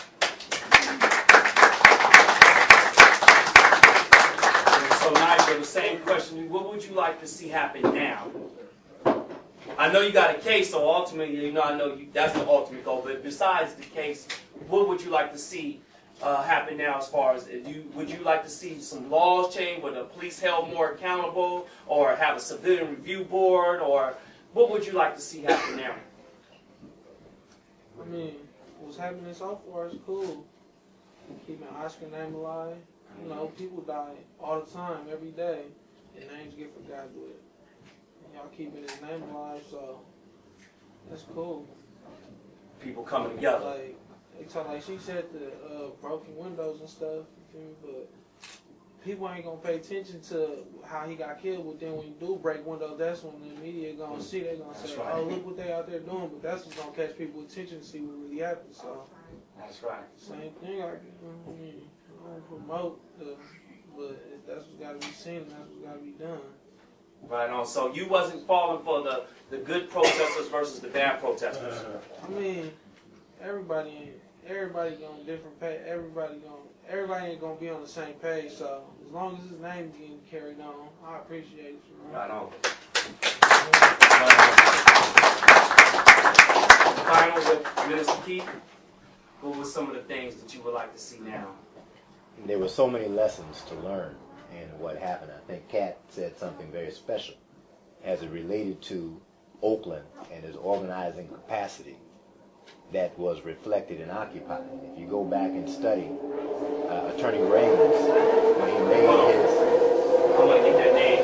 So Nigel, the same question, what would you like to see happen now? I know you got a case, so ultimately, you know, I know that's the ultimate goal, but besides the case, what would you like to see happen now as far as, would you like to see some laws change, where the police held more accountable, or have a civilian review board, or what would you like to see happen now? I mean, what's happening so far is cool. Keeping Oscar name alive. You know, people die all the time, every day, and names get forgotten with it. Y'all keeping his name alive, so that's cool. People coming together. Like, they talk, like she said, the broken windows and stuff, you feel me? But people ain't gonna pay attention to how he got killed. But then when you do break windows, that's when the media gonna see. They're gonna say, "Oh, look what they out there doing." But that's what's gonna catch people's attention to see what really happened. So that's right. Same thing. I don't promote, but that's what's got to be seen. And that's what's got to be done. Right on. So you wasn't falling for the good protesters versus the bad protesters. I mean, everybody on different page. Everybody ain't gonna be on the same page. So as long as his name getting carried on, I appreciate it. You know? Right on. Final with Minister Keith. What were some of the things that you would like to see now? There were so many lessons to learn in what happened. I think Kat said something very special as it related to Oakland and his organizing capacity that was reflected in Occupy. If you go back and study Attorney Raines, when he made his... I'm going to get that name.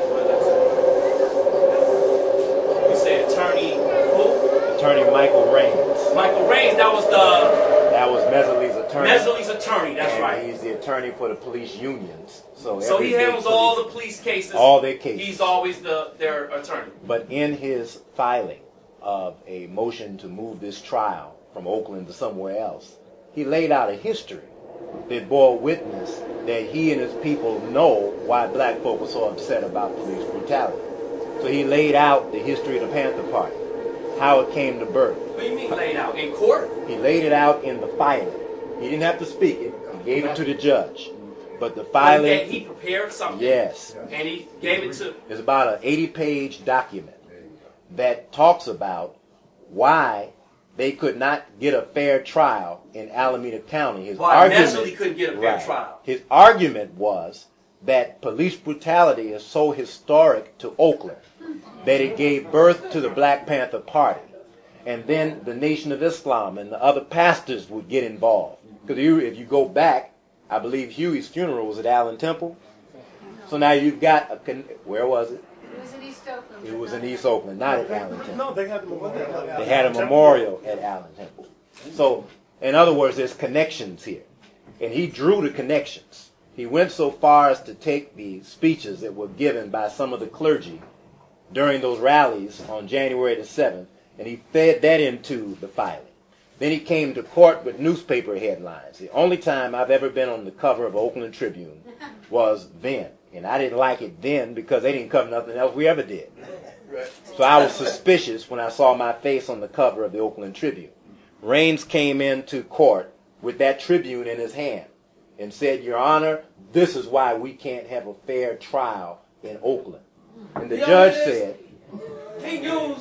You say Attorney who? Attorney Michael Raines. Michael Raines, that was Mesley's attorney. Mesley's attorney, that's and right. He's the attorney for the police unions. So he handles all the police cases. All their cases. He's always their attorney. But in his filing of a motion to move this trial from Oakland to somewhere else, he laid out a history that bore witness that he and his people know why black folk were so upset about police brutality. So he laid out the history of the Panther Party, how it came to birth. What do you mean laid out? In court? He laid it out in the filing. He didn't have to speak it. He gave it to the judge. But the filing... He prepared something. Yes. And he gave it to... It's about an 80-page document that talks about why they could not get a fair trial in Alameda County. Why Mesley couldn't get a fair trial. His argument was that police brutality is so historic to Oakland that it gave birth to the Black Panther Party. And then the Nation of Islam and the other pastors would get involved. Because if you go back, I believe Huey's funeral was at Allen Temple. So now you've got where was it? It was in East Oakland. It was in East Oakland, not at Allen Temple. No, they had the memorial. They had a memorial at Allen Temple. So, in other words, there's connections here. And he drew the connections. he went so far as to take the speeches that were given by some of the clergy during those rallies on January the 7th, and he fed that into the filing. Then he came to court with newspaper headlines. The only time I've ever been on the cover of Oakland Tribune was then. And I didn't like it then because they didn't cover nothing else we ever did. So I was suspicious when I saw my face on the cover of the Oakland Tribune. Raines came into court with that Tribune in his hand and said, "Your Honor, this is why we can't have a fair trial in Oakland." And the judge said, They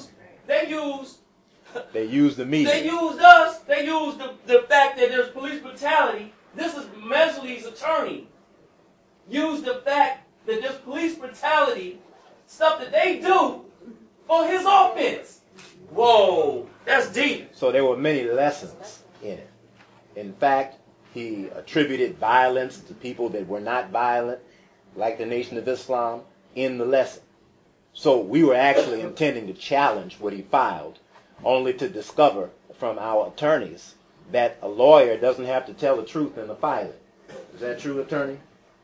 used the media. They used us. They used the fact that there's police brutality. This is Mesley's attorney. Used the fact that there's police brutality, stuff that they do for his offense. Whoa, that's deep. So there were many lessons in it. In fact, he attributed violence to people that were not violent, like the Nation of Islam, in the lesson. So we were actually intending to challenge what he filed, only to discover from our attorneys that a lawyer doesn't have to tell the truth in the filing. Is that true, attorney?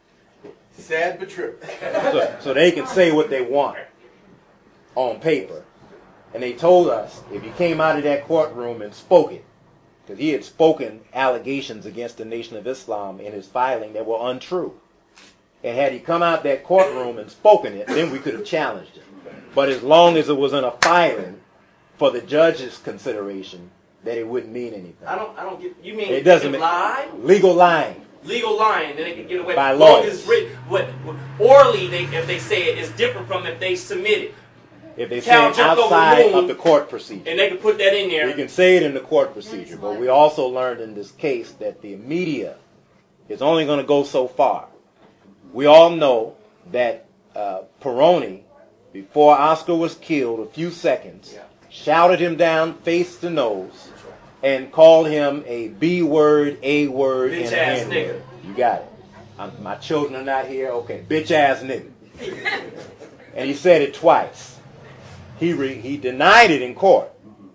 Sad but true. So they can say what they want on paper. And they told us if he came out of that courtroom and spoke it, because he had spoken allegations against the Nation of Islam in his filing that were untrue. And had he come out that courtroom and spoken it, then we could have challenged him. But as long as it was in a filing for the judge's consideration, that it wouldn't mean anything. I don't get. You mean it doesn't lie? Legal lying. Legal lying, then they can get away. By as law. long as it's written, orally, if they say it, is different from if they submit it. If they say it outside of the court procedure. And they can put that in there. You can say it in the court procedure. But we also learned in this case that the media is only going to go so far. We all know that Peroni, before Oscar was killed, a few seconds, shouted him down face to nose and called him a B word, A word, bitch and ass N nigga. word. You got it. My children are not here. Okay, bitch ass nigga. And he said it twice. He denied it in court.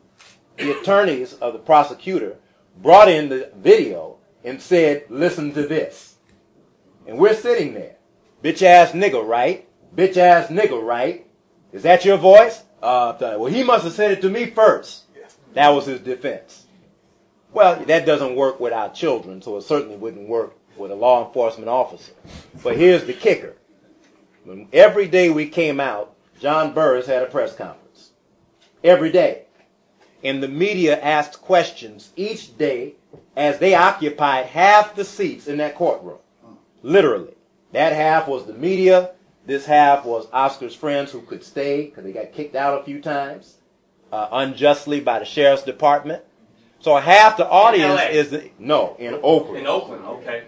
The attorneys of the prosecutor brought in the video and said, "Listen to this." And we're sitting there. Bitch ass nigga, right? Bitch ass nigga, right? Is that your voice? Well, he must have said it to me first. That was his defense. Well, that doesn't work with our children, so it certainly wouldn't work with a law enforcement officer. But here's the kicker. When every day we came out, John Burris had a press conference. Every day. And the media asked questions each day as they occupied half the seats in that courtroom. Literally. That half was the media. This half was Oscar's friends who could stay because they got kicked out a few times unjustly by the sheriff's department. So half the audience is in Oakland. In Oakland, okay.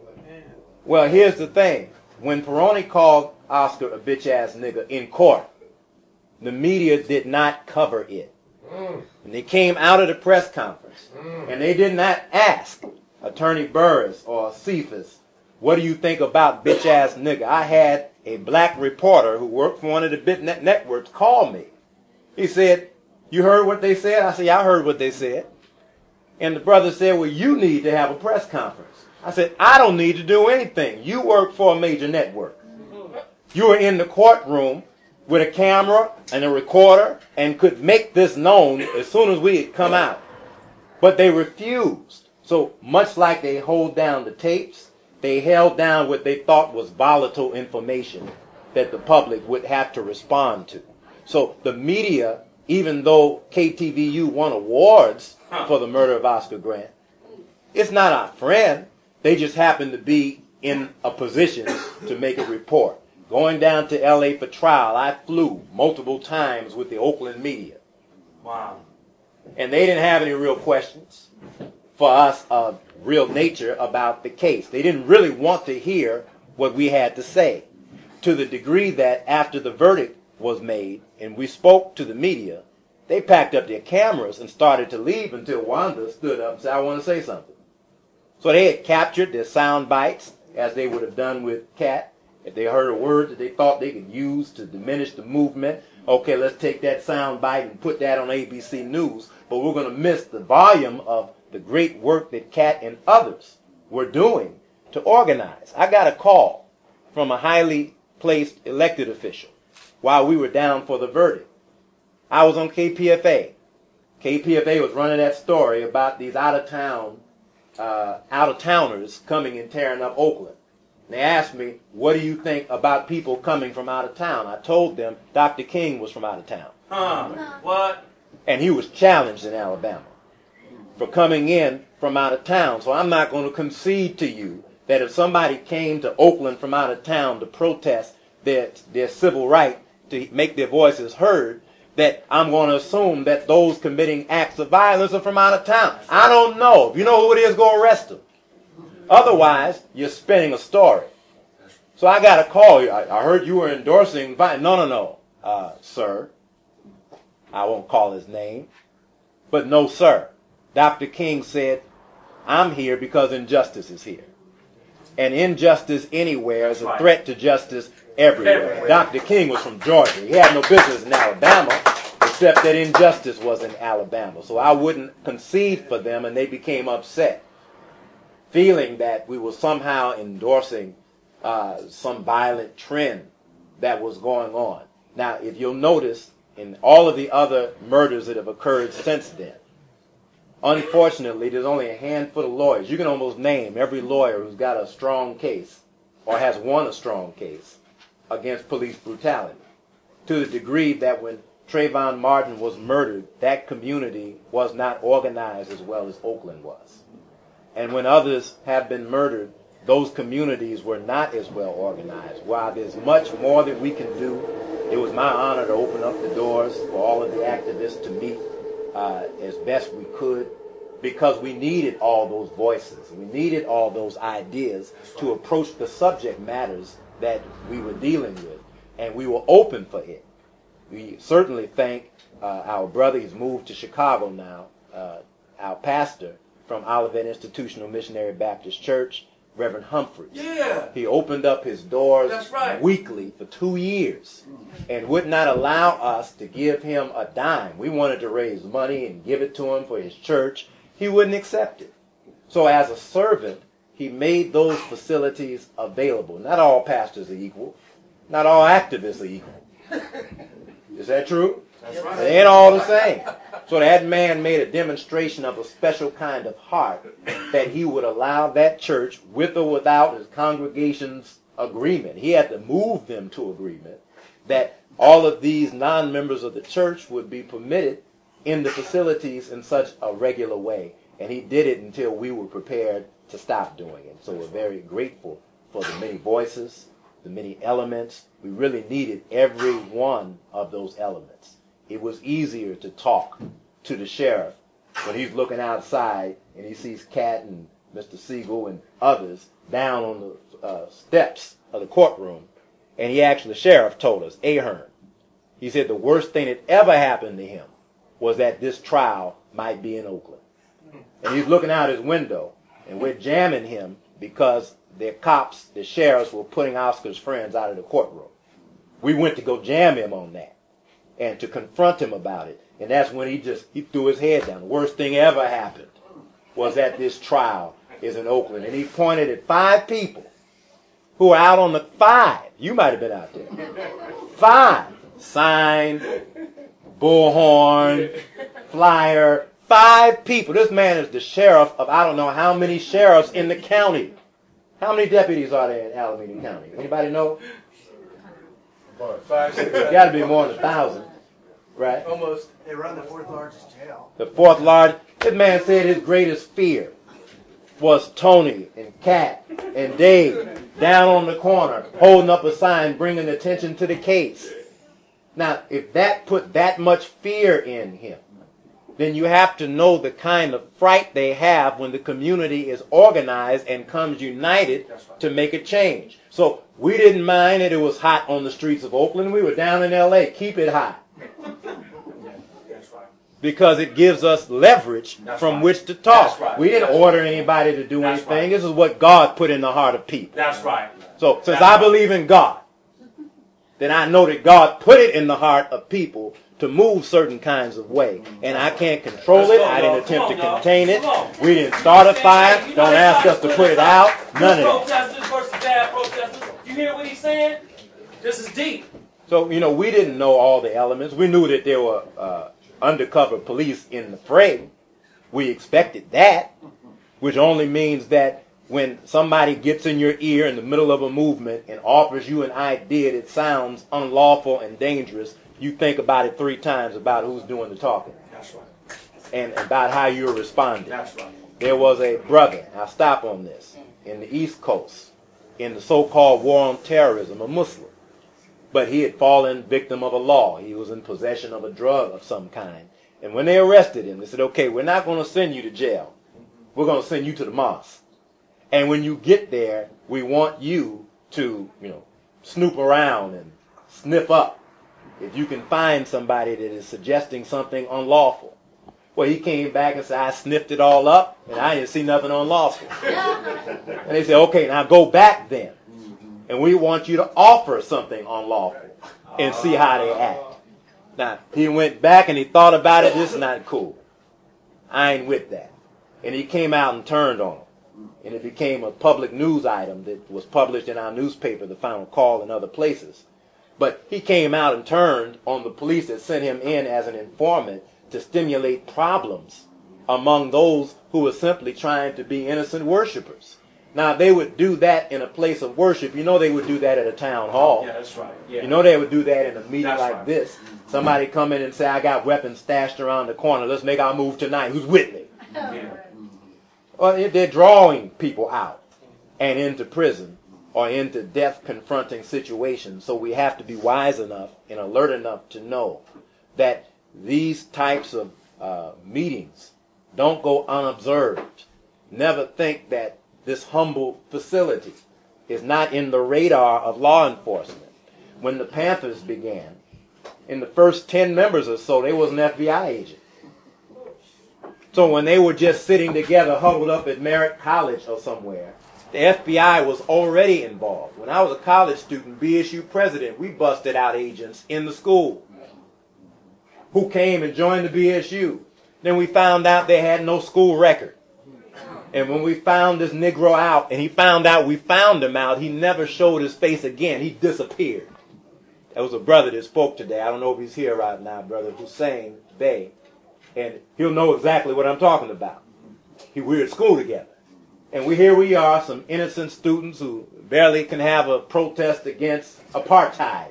Well, here's the thing. When Peroni called Oscar a bitch-ass nigga in court, the media did not cover it. And they came out of the press conference, and they did not ask Attorney Burris or Cephas, "What do you think about bitch-ass nigga?" I had a black reporter who worked for one of the big networks call me. He said, "You heard what they said?" I said, "Yeah, I heard what they said." And the brother said, "Well, you need to have a press conference." I said, "I don't need to do anything. You work for a major network. You were in the courtroom with a camera and a recorder and could make this known as soon as we had come out." But they refused. So much like they hold down the tapes, they held down what they thought was volatile information that the public would have to respond to. So the media, even though KTVU won awards for the murder of Oscar Grant, it's not our friend. They just happen to be in a position to make a report. Going down to L.A. for trial, I flew multiple times with the Oakland media. Wow. And they didn't have any real questions for us of real nature about the case. They didn't really want to hear what we had to say, to the degree that after the verdict was made and we spoke to the media, they packed up their cameras and started to leave until Wanda stood up and said, "I want to say something." So they had captured their sound bites, as they would have done with Cat. If they heard a word that they thought they could use to diminish the movement, okay, let's take that sound bite and put that on ABC News. But we're going to miss the volume of the great work that Cat and others were doing to organize. I got a call from a highly placed elected official while we were down for the verdict. I was on KPFA. KPFA was running that story about these out-of-towners coming and tearing up Oakland. And they asked me, what do you think about people coming from out of town? I told them Dr. King was from out of town. What? And he was challenged in Alabama for coming in from out of town. So I'm not going to concede to you that if somebody came to Oakland from out of town to protest their civil right to make their voices heard, that I'm going to assume that those committing acts of violence are from out of town. I don't know. If you know who it is, go arrest them. Otherwise, you're spinning a story. So I got a call. I heard you were endorsing violence. No, sir. I won't call his name. But no, sir. Dr. King said, I'm here because injustice is here. And injustice anywhere is a threat to justice everywhere. Dr. King was from Georgia. He had no business in Alabama, except that injustice was in Alabama. So I wouldn't concede for them, and they became upset, feeling that we were somehow endorsing some violent trend that was going on. Now, if you'll notice, in all of the other murders that have occurred since then, unfortunately, there's only a handful of lawyers. You can almost name every lawyer who's got a strong case or has won a strong case against police brutality, to the degree that when Trayvon Martin was murdered, that community was not organized as well as Oakland was. And when others have been murdered, those communities were not as well organized. While there's much more that we can do, it was my honor to open up the doors for all of the activists to meet as best we could, because we needed all those voices. We needed all those ideas to approach the subject matters that we were dealing with, and we were open for it. We certainly thank our brother. He's moved to Chicago now, our pastor from Olivet Institutional Missionary Baptist Church, Reverend Humphreys. Yeah. He opened up his doors weekly for 2 years and would not allow us to give him a dime. We wanted to raise money and give it to him for his church. He wouldn't accept it. So as a servant, he made those facilities available. Not all pastors are equal. Not all activists are equal. Is that true? That's right. They ain't all the same. So that man made a demonstration of a special kind of heart, that he would allow that church, with or without his congregation's agreement. He had to move them to agreement that all of these non-members of the church would be permitted in the facilities in such a regular way. And he did it until we were prepared to stop doing it. So we're very grateful for the many voices, the many elements. We really needed every one of those elements. It was easier to talk to the sheriff when he's looking outside and he sees Cat and Mr. Siegel and others down on the steps of the courtroom. And the sheriff told us, Ahern, he said the worst thing that ever happened to him was that this trial might be in Oakland. And he's looking out his window, and we're jamming him because the sheriffs were putting Oscar's friends out of the courtroom. We went to go jam him on that and to confront him about it. And that's when he threw his head down. The worst thing ever happened was that this trial is in Oakland. And he pointed at 5 people who were out on the 5. You might have been out there. 5. Sign, bullhorn, flyer. 5 people. This man is the sheriff of I don't know how many sheriffs in the county. How many deputies are there in Alameda County? Anybody know? 5, 6, It's got to be more than 1,000, right? almost. They run the 4th largest jail. The 4th largest. This man said his greatest fear was Tony and Cat and Dave down on the corner holding up a sign bringing attention to the case. Now, if that put that much fear in him, then you have to know the kind of fright they have when the community is organized and comes united to make a change. So we didn't mind that it was hot on the streets of Oakland. We were down in L.A. Keep it hot. Because it gives us leverage from which to talk. We didn't order anybody to do anything. This is what God put in the heart of people. That's right. So since I believe in God, then I know that God put it in the heart of people to move certain kinds of way. And I can't control it. I didn't attempt to contain it. We didn't start a fire. Don't ask us to put it out. None of it. Protesters versus bad protesters. You hear what he's saying? This is deep. So, we didn't know all the elements. We knew that there were undercover police in the fray. We expected that, which only means that when somebody gets in your ear in the middle of a movement and offers you an idea that sounds unlawful and dangerous, you think about it 3 times about who's doing the talking. That's right. And about how you're responding. That's right. There was a brother, I'll stop on this, in the East Coast, in the so-called war on terrorism, a Muslim. But he had fallen victim of a law. He was in possession of a drug of some kind. And when they arrested him, they said, okay, we're not going to send you to jail. We're going to send you to the mosque. And when you get there, we want you to, snoop around and sniff up if you can find somebody that is suggesting something unlawful. Well, he came back and said, I sniffed it all up, and I didn't see nothing unlawful. And they said, okay, now go back then. And we want you to offer something unlawful and see how they act. Now, he went back and he thought about it. This is not cool. I ain't with that. And he came out and turned on them. And it became a public news item that was published in our newspaper, The Final Call, and other places. But he came out and turned on the police that sent him in as an informant to stimulate problems among those who were simply trying to be innocent worshipers. Now, they would do that in a place of worship. They would do that at a town hall. Yeah, that's right. Yeah. They would do that in a meeting That's like right. this. Somebody come in and say, I got weapons stashed around the corner. Let's make our move tonight. Who's with me? Yeah. Well, they're drawing people out and into prison or into death-confronting situations. So we have to be wise enough and alert enough to know that these types of meetings don't go unobserved. Never think that this humble facility is not in the radar of law enforcement. When the Panthers began, in the first 10 members or so, there was an FBI agent. So when they were just sitting together, huddled up at Merritt College or somewhere, the FBI was already involved. When I was a college student, BSU president, we busted out agents in the school who came and joined the BSU. Then we found out they had no school record. And when we found this Negro out, and he found out we found him out, he never showed his face again. He disappeared. There was a brother that spoke today. I don't know if he's here right now, Brother Hussein Bey. And he'll know exactly what I'm talking about. We were at school together. And here we are, some innocent students who barely can have a protest against apartheid,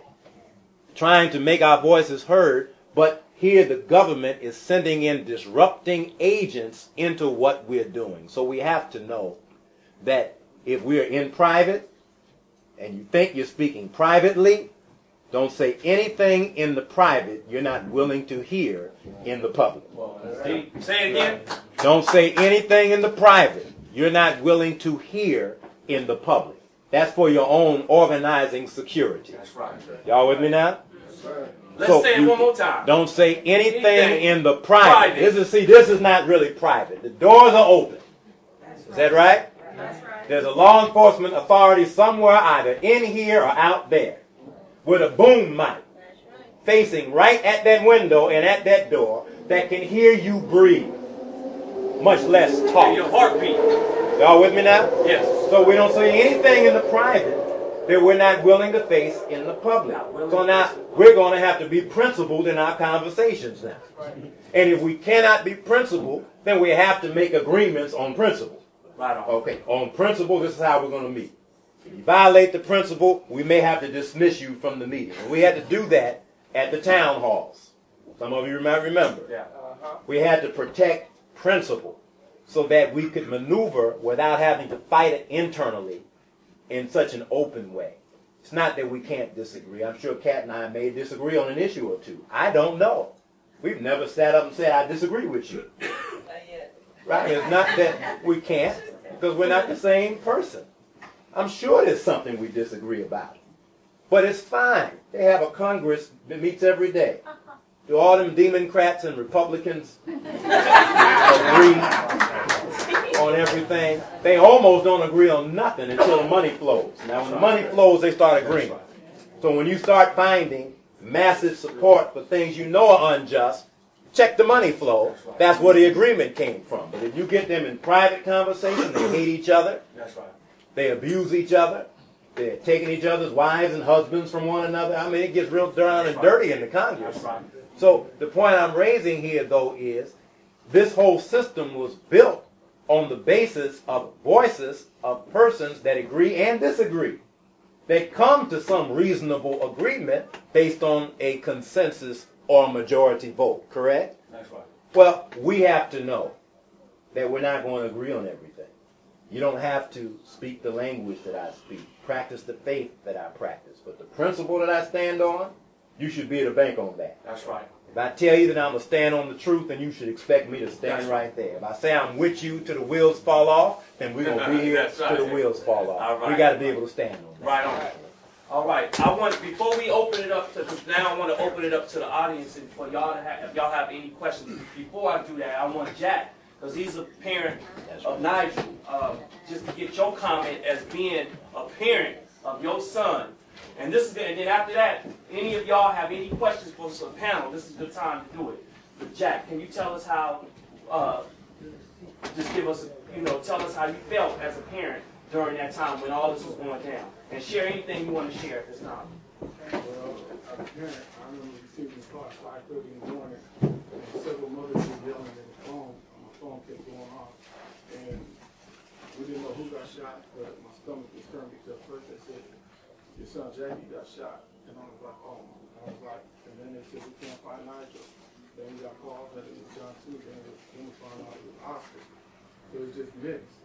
trying to make our voices heard, but here the government is sending in disrupting agents into what we're doing. So we have to know that if we're in private and you think you're speaking privately, don't say anything in the private you're not willing to hear in the public. Say it again. Don't say anything in the private you're not willing to hear in the public. That's for your own organizing security. That's right. Y'all with me now? Let's say it one more time. Don't say anything in the private. This is not really private. The doors are open. Is that right? That's right. There's a law enforcement authority somewhere either in here or out there with a boom mic facing right at that window and at that door that can hear you breathe, much less talk. Your heartbeat. Y'all with me now? Yes. So we don't say anything in the private that we're not willing to face in the public. So now we're going to have to be principled in our conversations now. And if we cannot be principled, then we have to make agreements on principle. Right on. Okay, on principle, this is how we're going to meet. If you violate the principle, we may have to dismiss you from the meeting. And we had to do that at the town halls. Some of you might remember. Yeah. We had to protect principle so that we could maneuver without having to fight it internally in such an open way. It's not that we can't disagree. I'm sure Kat and I may disagree on an issue or two. I don't know. We've never sat up and said, I disagree with you. Right? It's not that we can't, because we're not the same person. I'm sure there's something we disagree about. But it's fine. They have a Congress that meets every day. Do all them Democrats and Republicans agree on everything? They almost don't agree on nothing until the money flows. Now, when the money flows, they start agreeing. So when you start finding massive support for things you know are unjust, check the money flow. That's where the agreement came from. But if you get them in private conversation, they hate each other. That's right. They abuse each other. They're taking each other's wives and husbands from one another. I mean, it gets real down and dirty in the Congress. That's right. So the point I'm raising here, though, is this whole system was built on the basis of voices of persons that agree and disagree. They come to some reasonable agreement based on a consensus or a majority vote, correct? That's right. Well, we have to know that we're not going to agree on everything. You don't have to speak the language that I speak, practice the faith that I practice. But the principle that I stand on, you should be able to bank on that. That's right. If I tell you that I'm going to stand on the truth, then you should expect me to stand right there. If I say I'm with you till the wheels fall off, then we're going to be here till the wheels fall off. All right. We got to be able to stand on that. Right on. All right. Before we open it up now I want to open it up to the audience and for y'all to have, if y'all have any questions. Before I do that, I want Jack, because he's a parent of Nigel, just to get your comment as being a parent of your son. And then after that, any of y'all have any questions for the panel, this is the time to do it. But Jack, can you tell us how, just give us, tell us how you felt as a parent during that time when all this was going down? And share anything you want to share at this time. Well, as a parent, I remember receiving a call at 5:30 in the morning, and several mothers were yelling at the phone, and my phone kept going off. And we didn't know who got shot, but my stomach was turning because first they said, your son Jackie got shot. And I was like, oh. I was like, and then they said, we can't find Nigel. Then we got calls that it was John too, then we found out it was Oscar. So it was just mixed.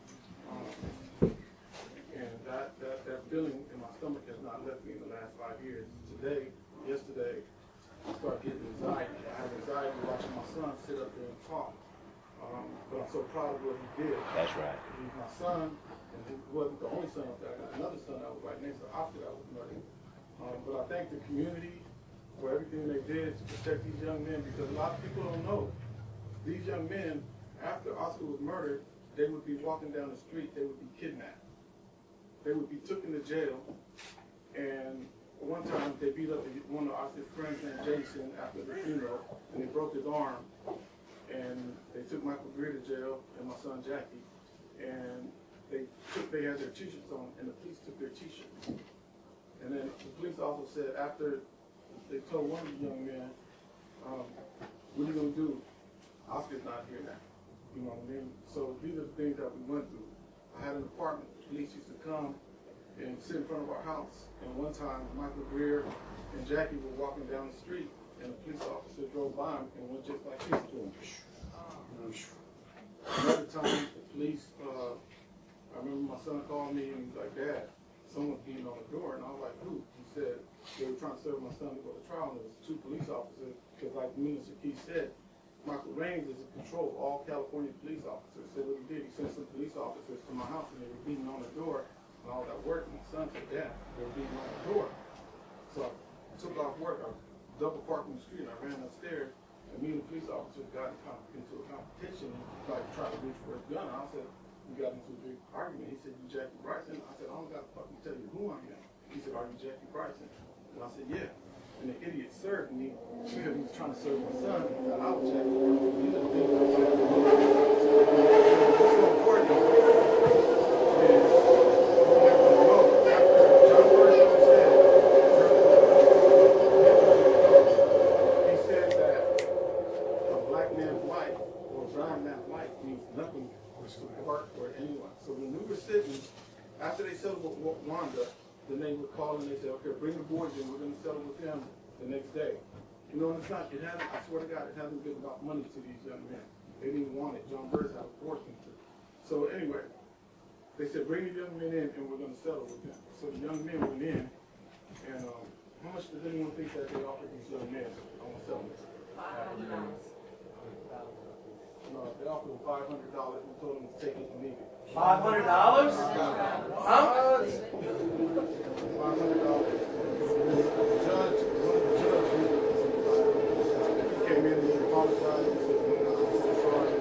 And that feeling in my stomach has not left me in the last 5 years. Yesterday, I started getting anxiety. I had anxiety watching my son sit up there and talk. But I'm so proud of what he did. That's right. He's my son, and he wasn't the only son up there. I got another son that was right next to Oscar that was murdered. But I thank the community for everything they did to protect these young men, because a lot of people don't know. These young men, after Oscar was murdered, they would be walking down the street, they would be kidnapped. They would be taken to jail, and one time they beat up one of Oscar's friends named Jason after the funeral, and they broke his arm. And they took Michael Greer to jail and my son Jackie, and they had their t-shirts on, and the police took their t-shirts. And then the police also said after they told one of the young men, what are you going to do? Oscar's not here now. You know what I mean? So these are the things that we went through. I had an apartment. The police used to come and sit in front of our house. And one time, Michael Greer and Jackie were walking down the street, and a police officer drove by him and went just like this to him. Another time, the police, I remember my son called me and he was like, Dad, someone's beating on the door. And I was like, who? He said, they were trying to serve my son to go to trial, and there was 2 police officers, because like Minister Keith said, Michael Raines is in control of all California police officers. So what he did, he sent some police officers to my house, and they were beating on the door, and all that work. My son said, Dad, they were beating on the door. So I took off work, I double parked in the street, and I ran upstairs, and me and the police officers got into a competition, like tried to reach for his gun. I said, we got into a big argument. He said, you Jackie Bryson? I said, I don't got to fucking tell you who I am. He said, are you Jackie Bryson? And I said, yeah. And the idiot served me because he was trying to serve my son. He said, I was Jackie Bryson. These are the things that said to me. What's so important is, after John Burns said, he said that a black man's life or a brown man's life means nothing to Bart or anyone. So when we were sitting, after they settled with Wanda, then they would call and they said, okay, bring the boys in, we're going to settle with them the next day. You know, and it's not, it hasn't, I swear to God, it hasn't been about money to these young men. They didn't want it. John Burns had forced them to. So anyway, they said, bring the young men in and we're going to settle with them. So the young men went in, and how much does anyone think that they offered these young men on the settlement? No, they offered them $500 and told them to take it and leave it. $500? How much? $500. The judge, one of the judges, he came in and he apologized and said, I'm so sorry.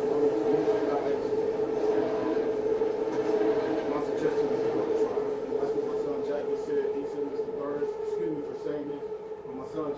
My suggestion is to go to trial. That's what my son Jackie said. He said, Mr. Burns, excuse me for saying this, but my son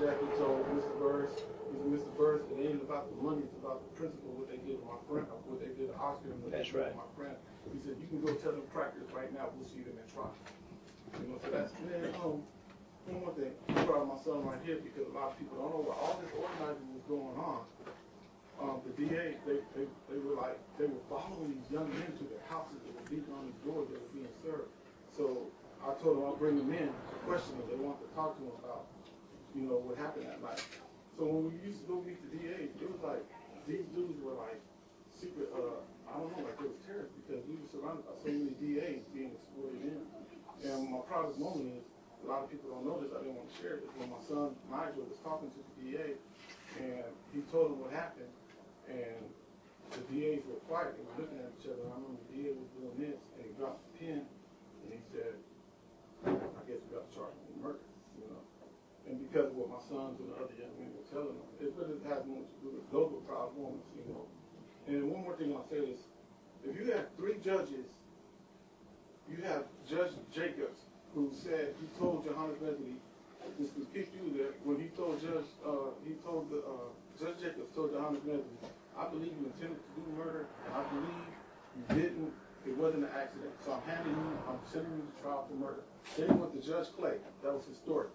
money, it's about the principle, what they did to my friend, what they did to Oscar, and what That's they did right. to my friend. He said, you can go tell them crackers right now, we'll see them in trial. You know, so that's, man, one more thing, I'm proud of my son right here, because a lot of people don't know, while all this organizing was going on, the DA, they were following these young men to their houses, they were beating on these doors, they were being served. So I told them I'll bring them in to question them. They wanted to talk to them about, you know, what happened that night. So when we used to go meet the DA, it was like, these dudes were like secret, I don't know, like they was terrorists, because we were surrounded by so many DAs being escorted in. And my proudest moment is, a lot of people don't know this, I didn't want to share it, is when my son Nigel was talking to the DA, and he told him what happened, and the DAs were quiet, they were looking at each other. I remember the DA was doing this, and he dropped the pen, and he said, I guess we got to charge him with murder, you know. And because of what my sons and the other young men were telling them, it really has much to do with those were proud moments, you know. And one more thing I'll say is, if you have 3 judges, you have Judge Jacobs, who said, he told Johannes Medley, this was kicked you there, when he told Judge Jacobs told Johannes Medley, I believe you intended to do murder, and I believe you didn't, it wasn't an accident. So I'm sending you to trial for murder. Then he went to Judge Clay, that was historic.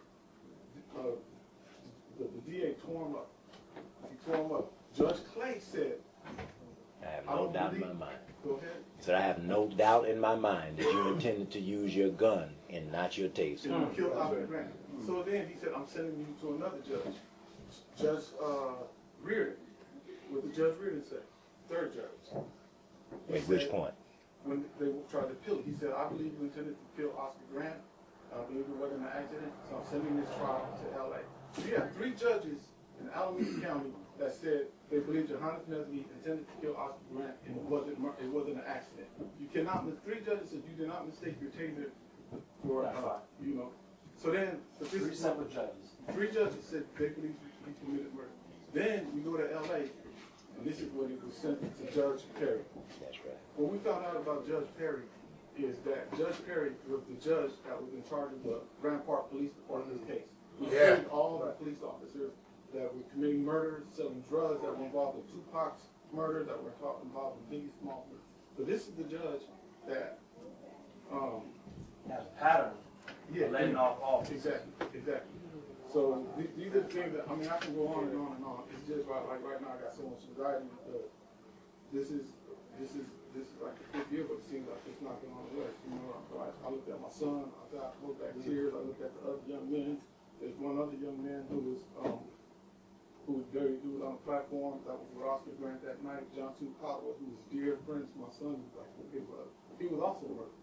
The DA tore him up. He tore him up. Judge Clay said, I have no doubt in my mind. Go ahead. He said, I have no doubt in my mind that you intended to use your gun and not your taser. And you killed Oscar Grant. So then he said, I'm sending you to another judge. Judge Reardon. What did Judge Reardon say? 3rd judge. At which point? When they tried to kill, he said, I believe you intended to kill Oscar Grant. I believe it wasn't an accident, so I'm sending this trial to LA. So you have 3 judges in Alameda County that said they believe Johannes Medley intended to kill Oscar Grant and it wasn't an accident. You cannot, 3 judges said you did not mistake your taser for, you know. So then, 3 separate judges. 3 judges said they believe he committed murder. Then we go to LA, and this is when it was sent to Judge Perry. That's right. What we found out about Judge Perry is that Judge Perry was the judge that was in charge of the Grand Park Police Department's case. He treated all the police officers that were committing murders, selling drugs, that were involved in Tupac's murder, that were involved in Biggie Smalls murder. So this is the judge that has a pattern. Letting off office. Exactly. So these are the things that, I mean, I can go on and on and on. It's just like right now I got so much anxiety because this is like the 5th year, but it seems like it's not going on the way. You know, I looked at my son, I looked at tears, I looked at the other young men. There's one other young man who was on the platform that was with Oscar Grant that night, John Tupac, who was dear friends to my son, he was also murdered.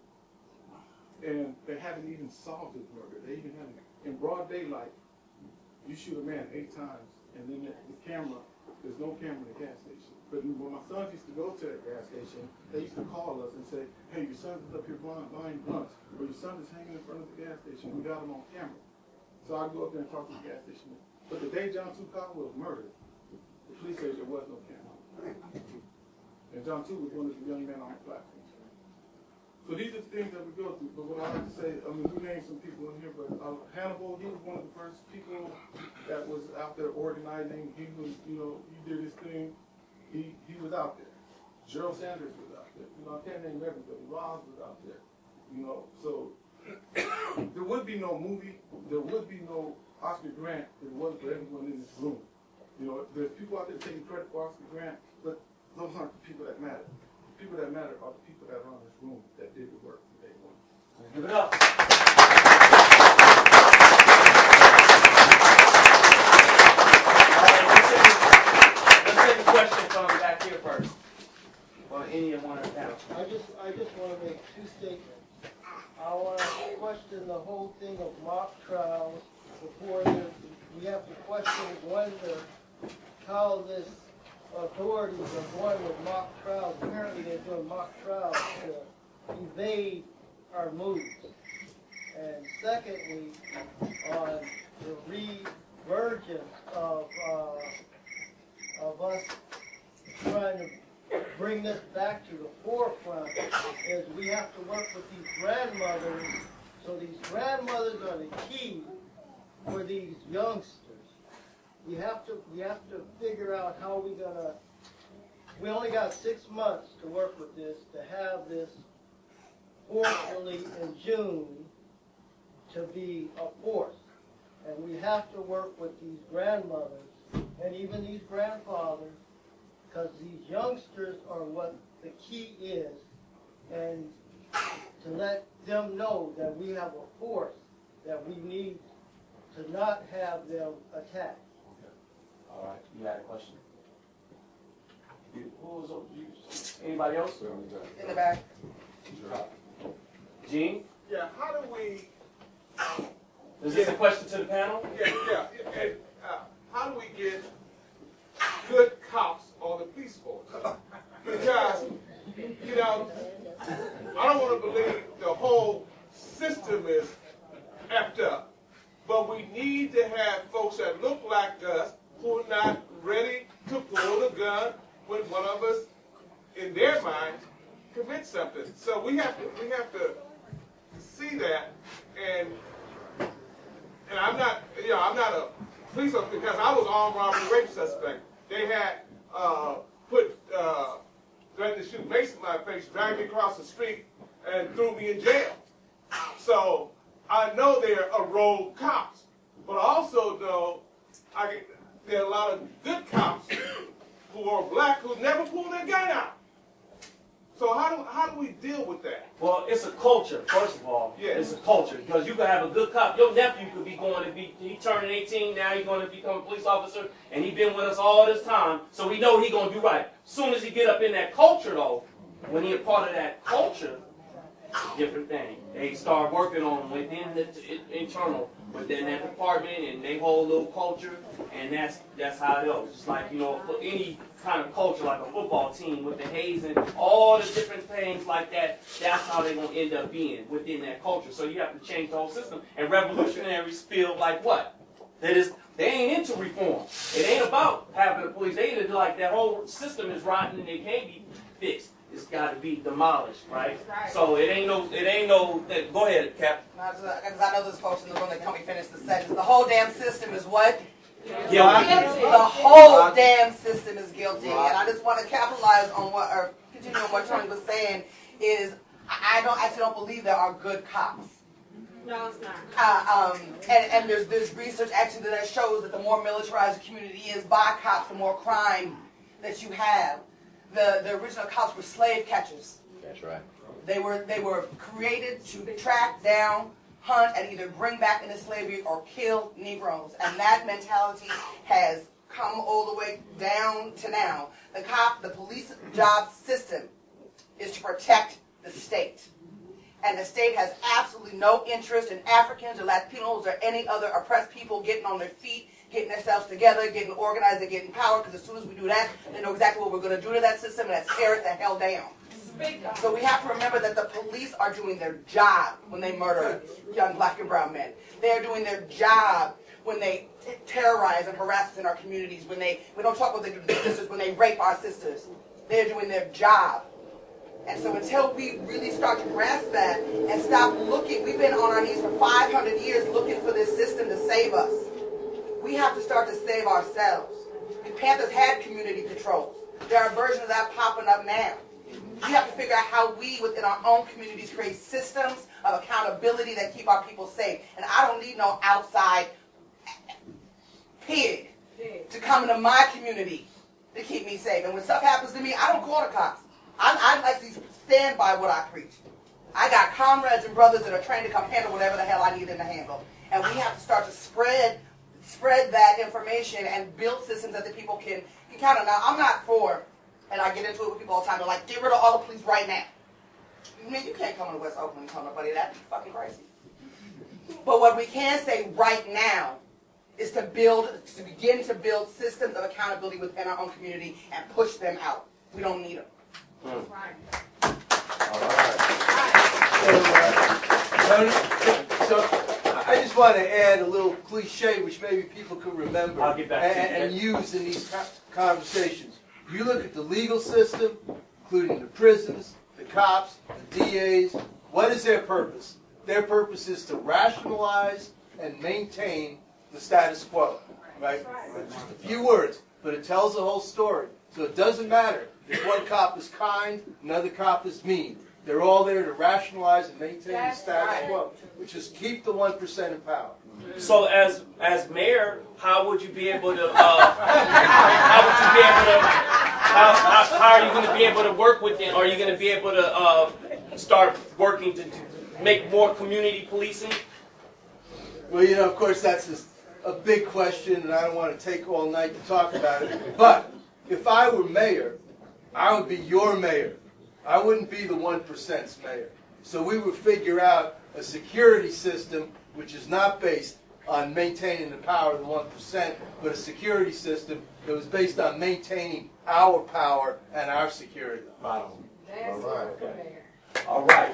And they haven't even solved his murder. They even haven't, in broad daylight, you shoot a man 8 times, and then the camera, there's no camera in the gas station. But when my sons used to go to that gas station, they used to call us and say, hey, your son is up here buying blunts, or your son is hanging in front of the gas station. We got him on camera. So I go up there and talk to the gas station. But the day John Tupac was murdered, the police said there was no camera. And John Tupac was one of the young men on the platform. So these are the things that we go through. But what I like to say, I mean, we named some people in here, but Hannibal, he was one of the first people that was out there organizing. He was, you know, he did his thing. He was out there. Gerald Sanders was out there. You know, I can't name everybody. Ross was out there. You know, so there would be no movie. There would be no Oscar Grant if it wasn't for everyone in this room. You know, there's people out there taking credit for Oscar Grant, but those aren't the people that matter. The people that matter are the people that are in this room that did the work from day one. Give it up. Let's take a question from back here first. Or any of one of the panel. I just want to make 2 statements. I want to question the whole thing of mock trials before we have to question whether how this authorities are going with mock trials. Apparently they're doing mock trials to evade our moves. And secondly, on the revergence of us trying to bring this back to the forefront, is we have to work with these grandmothers. So these grandmothers are the key for these youngsters. we have to figure out how we're gonna. We only got 6 months to work with this, to have this forcefully in June to be a force. And we have to work with these grandmothers and even these grandfathers, because these youngsters are what the key is, and to let them know that we have a force that we need to not have them attack. All right, you had a question? Anybody else? In the back. Gene? Yeah, how do we... Is this a question to the panel? Yeah. And, how do we get good cops on the police force? Because, you know, I don't want to believe the whole system is effed up, but we need to have folks that look like us who are not ready to pull the gun when one of us, in their minds, commits something. So we have to see that, and I'm not a police officer because I was armed robbery rape suspect. They had threatened to shoot mace in my face, dragged me across the street, and threw me in jail. So I know they're a rogue cops, but I also know there are a lot of good cops who are black who never pull their gun out. So how do we deal with that? Well, it's a culture, first of all. Yeah. It's a culture, because you can have a good cop. Your nephew could be he turning 18, now he's going to become a police officer, and he's been with us all this time, so we know he's going to do right. As soon as he get up in that culture, though, when he's a part of that culture, different thing. They start working on within the internal, within that department, and they whole little culture, and that's how it goes. Just like, you know, for any kind of culture, like a football team with the hazing, all the different things like that, that's how they're going to end up being within that culture. So you have to change the whole system. And revolutionaries feel like what? They ain't into reform. It ain't about having the police. They either like that whole system is rotten and it can't be fixed. It's got to be demolished, right? So it ain't no. Go ahead, Cap. Because I know there's folks in the room that can me finish the sentence. The whole damn system is what? Guilty. The whole damn system is guilty. And I just want to capitalize on continue on what Tony was saying. Is I actually don't believe there are good cops. No, it's not. And there's research actually that shows that the more militarized the community is by cops, the more crime that you have. The original cops were slave catchers. That's right. They were created to track down, hunt, and either bring back into slavery or kill Negroes. And that mentality has come all the way down to now. The police job system is to protect the state. And the state has absolutely no interest in Africans or Latinos or any other oppressed people getting on their feet, getting themselves together, getting organized, and getting power, because as soon as we do that, they know exactly what we're going to do to that system, and that's tear it the hell down. So we have to remember that the police are doing their job when they murder young black and brown men. They're doing their job when they terrorize and harass us in our communities, when we don't talk with the sisters, when they rape our sisters. They're doing their job. And so until we really start to grasp that and stop looking, we've been on our knees for 500 years looking for this system to save us. We have to start to save ourselves. The Panthers had community patrols. There are versions of that popping up now. We have to figure out how we, within our own communities, create systems of accountability that keep our people safe. And I don't need no outside pig to come into my community to keep me safe. And when stuff happens to me, I don't call the cops. I actually stand by what I preach. I got comrades and brothers that are trained to come handle whatever the hell I need them to handle. And we have to start to spread that information and build systems that the people can count on. Now, I'm not for, and I get into it with people all the time, they're like, get rid of all the police right now. Man, you can't come to West Oakland and tell nobody that. You're fucking crazy. But what we can say right now is to begin to build systems of accountability within our own community and push them out. We don't need them. All right. So I just want to add a little cliche, which maybe people could remember I'll get back to and use in these conversations. You look at the legal system, including the prisons, the cops, the DAs. What is their purpose? Their purpose is to rationalize and maintain the status quo. right? Just a few words, but it tells the whole story. So it doesn't matter if one cop is kind, another cop is mean. They're all there to rationalize and maintain the status quo, which is keep the 1% in power. So as mayor, how would you be able to? How are you going to be able to work with them? Are you going to be able to start working to make more community policing? Well, you know, of course, that's a big question, and I don't want to take all night to talk about it. But if I were mayor, I would be your mayor. I wouldn't be the 1%'s mayor. So we would figure out a security system which is not based on maintaining the power of the 1%, but a security system that was based on maintaining our power and our security. All All right.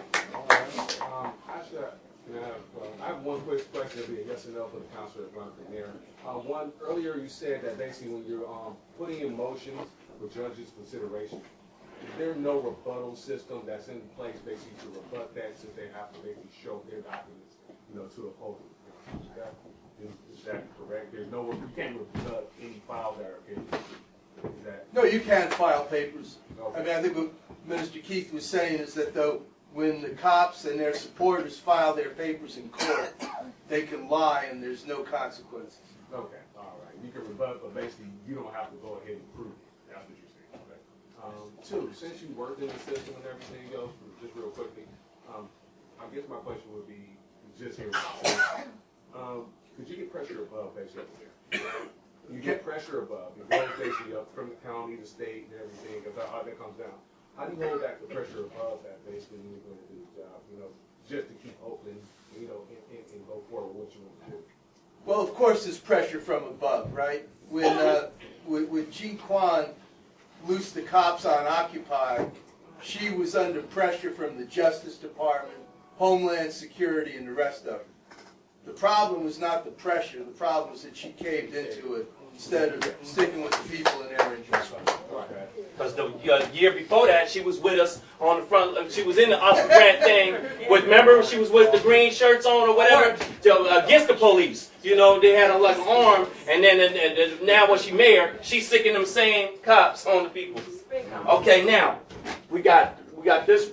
I have one quick question. It'll be a yes or no for the council that runs the mayor. One, earlier you said that basically when you're putting in motions for judges' consideration, is there no rebuttal system that's in place basically to rebut that, since they have to basically show their documents, to the public? Is that correct? There's no, you can't rebut any files that are in. Is that? No, you can't file papers. Okay. I mean, I think what Minister Keith was saying is that though when the cops and their supporters file their papers in court, they can lie and there's no consequences. Okay, all right. You can rebut, but basically you don't have to go ahead and prove it. That's what you're saying. Okay. Two, since you worked in the system and everything else, just real quickly, I guess my question would be just here. Could you get pressure above basically up there? You get pressure above. It goes basically up from the county, the state, and everything. Because how that comes down. How do you hold back the pressure above that basically when you're going to do the job? Just to keep Oakland, and go forward with what you want to do. Well, of course, there's pressure from above, right? When Jean Quan loosed the cops on Occupy, she was under pressure from the Justice Department, Homeland Security, and the rest of it. The problem was not the pressure. The problem was that she caved into it instead of sticking with the people in their interest. Because the year before that, she was with us on the front. She was in the Oscar Grant thing. Remember, she was with the green shirts on or whatever against the police. They had a like arm, and then now when she mayor, she's sticking them same cops on the people. Okay, now we got this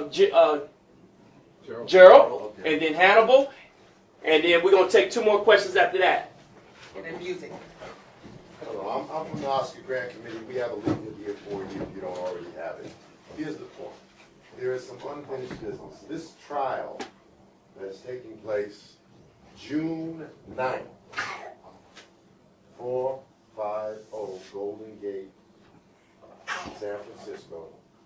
Gerald, and then Hannibal, and then we're gonna take 2 more questions after that. And then music. Hello, I'm from the Oscar Grant Committee. We have a leaflet here for you if you don't already have it. Here's the point. There is some unfinished business. This trial that is taking place June 9th, 450 Golden Gate, San Francisco,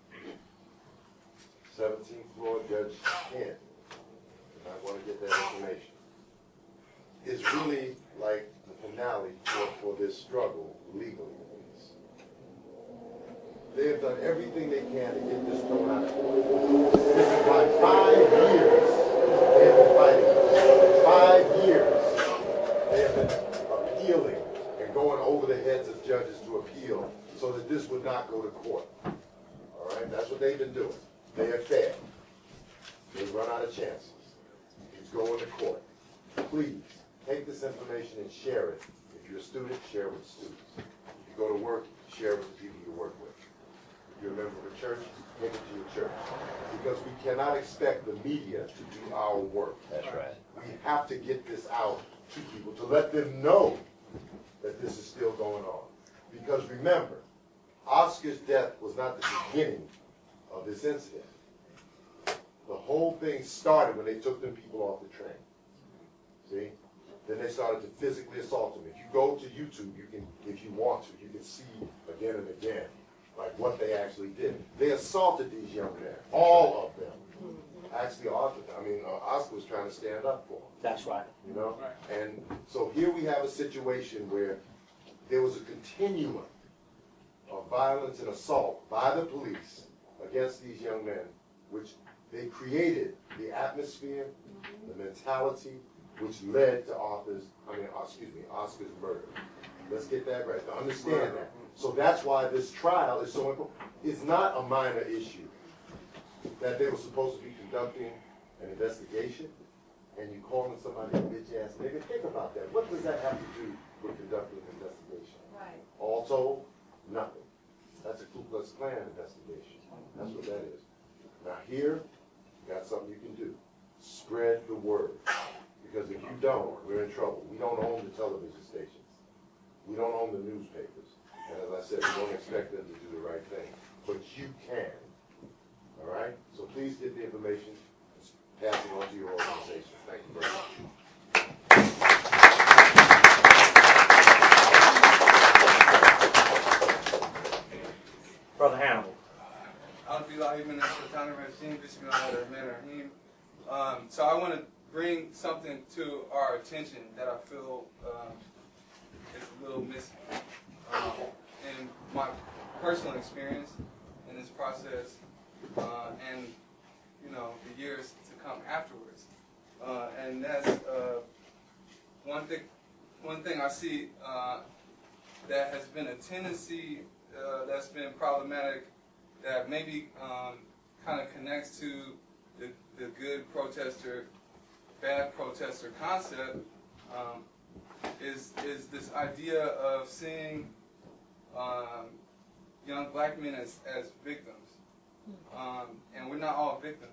17th floor, Judge Kent. And I want to get that information. It's really like the finale for this struggle legally. They have done everything they can to get this thrown out of court. This is why 5 years they have been fighting. 5 years they have been appealing and going over the heads of judges to appeal so that this would not go to court. All right, that's what they've been doing. They have failed. They've run out of chances. He's going to court. Please, take this information and share it. If you're a student, share it with students. If you go to work, share it with the people you work with. If you're a member of a church, take it to your church. Because we cannot expect the media to do our work. That's right. We have to get this out to people to let them know that this is still going on. Because remember, Oscar's death was not the beginning of this incident. The whole thing started when they took them people off the train. See? Then they started to physically assault them. If you go to YouTube, you can, if you want to, you can see again and again, like what they actually did. They assaulted these young men, all of them. Actually, Oscar was trying to stand up for them. That's right. And so here we have a situation where there was a continuum of violence and assault by the police against these young men, which they created the atmosphere, the mentality, which led to Oscar's murder. Let's get that right, to understand that. So that's why this trial is so important. It's not a minor issue that they were supposed to be conducting an investigation, and you calling somebody a bitch ass nigga. Think about that. What does that have to do we're conducting an investigation. Right. All told, nothing. That's a Ku Klux Klan investigation. That's what that is. Now here, you got something you can do. Spread the word. Because if you don't, we're in trouble. We don't own the television stations. We don't own the newspapers. And as I said, we don't expect them to do the right thing. But you can. All right? So please get the information and pass it on to your organization. Thank you very much. Brother Hannibal. So I want to bring something to our attention that I feel is a little missing in my personal experience in this process, and the years to come afterwards. And that's one thing I see that has been a tendency that's been problematic, that maybe kind of connects to the good protester, bad protester concept, is this idea of seeing young black men as victims. And we're not all victims.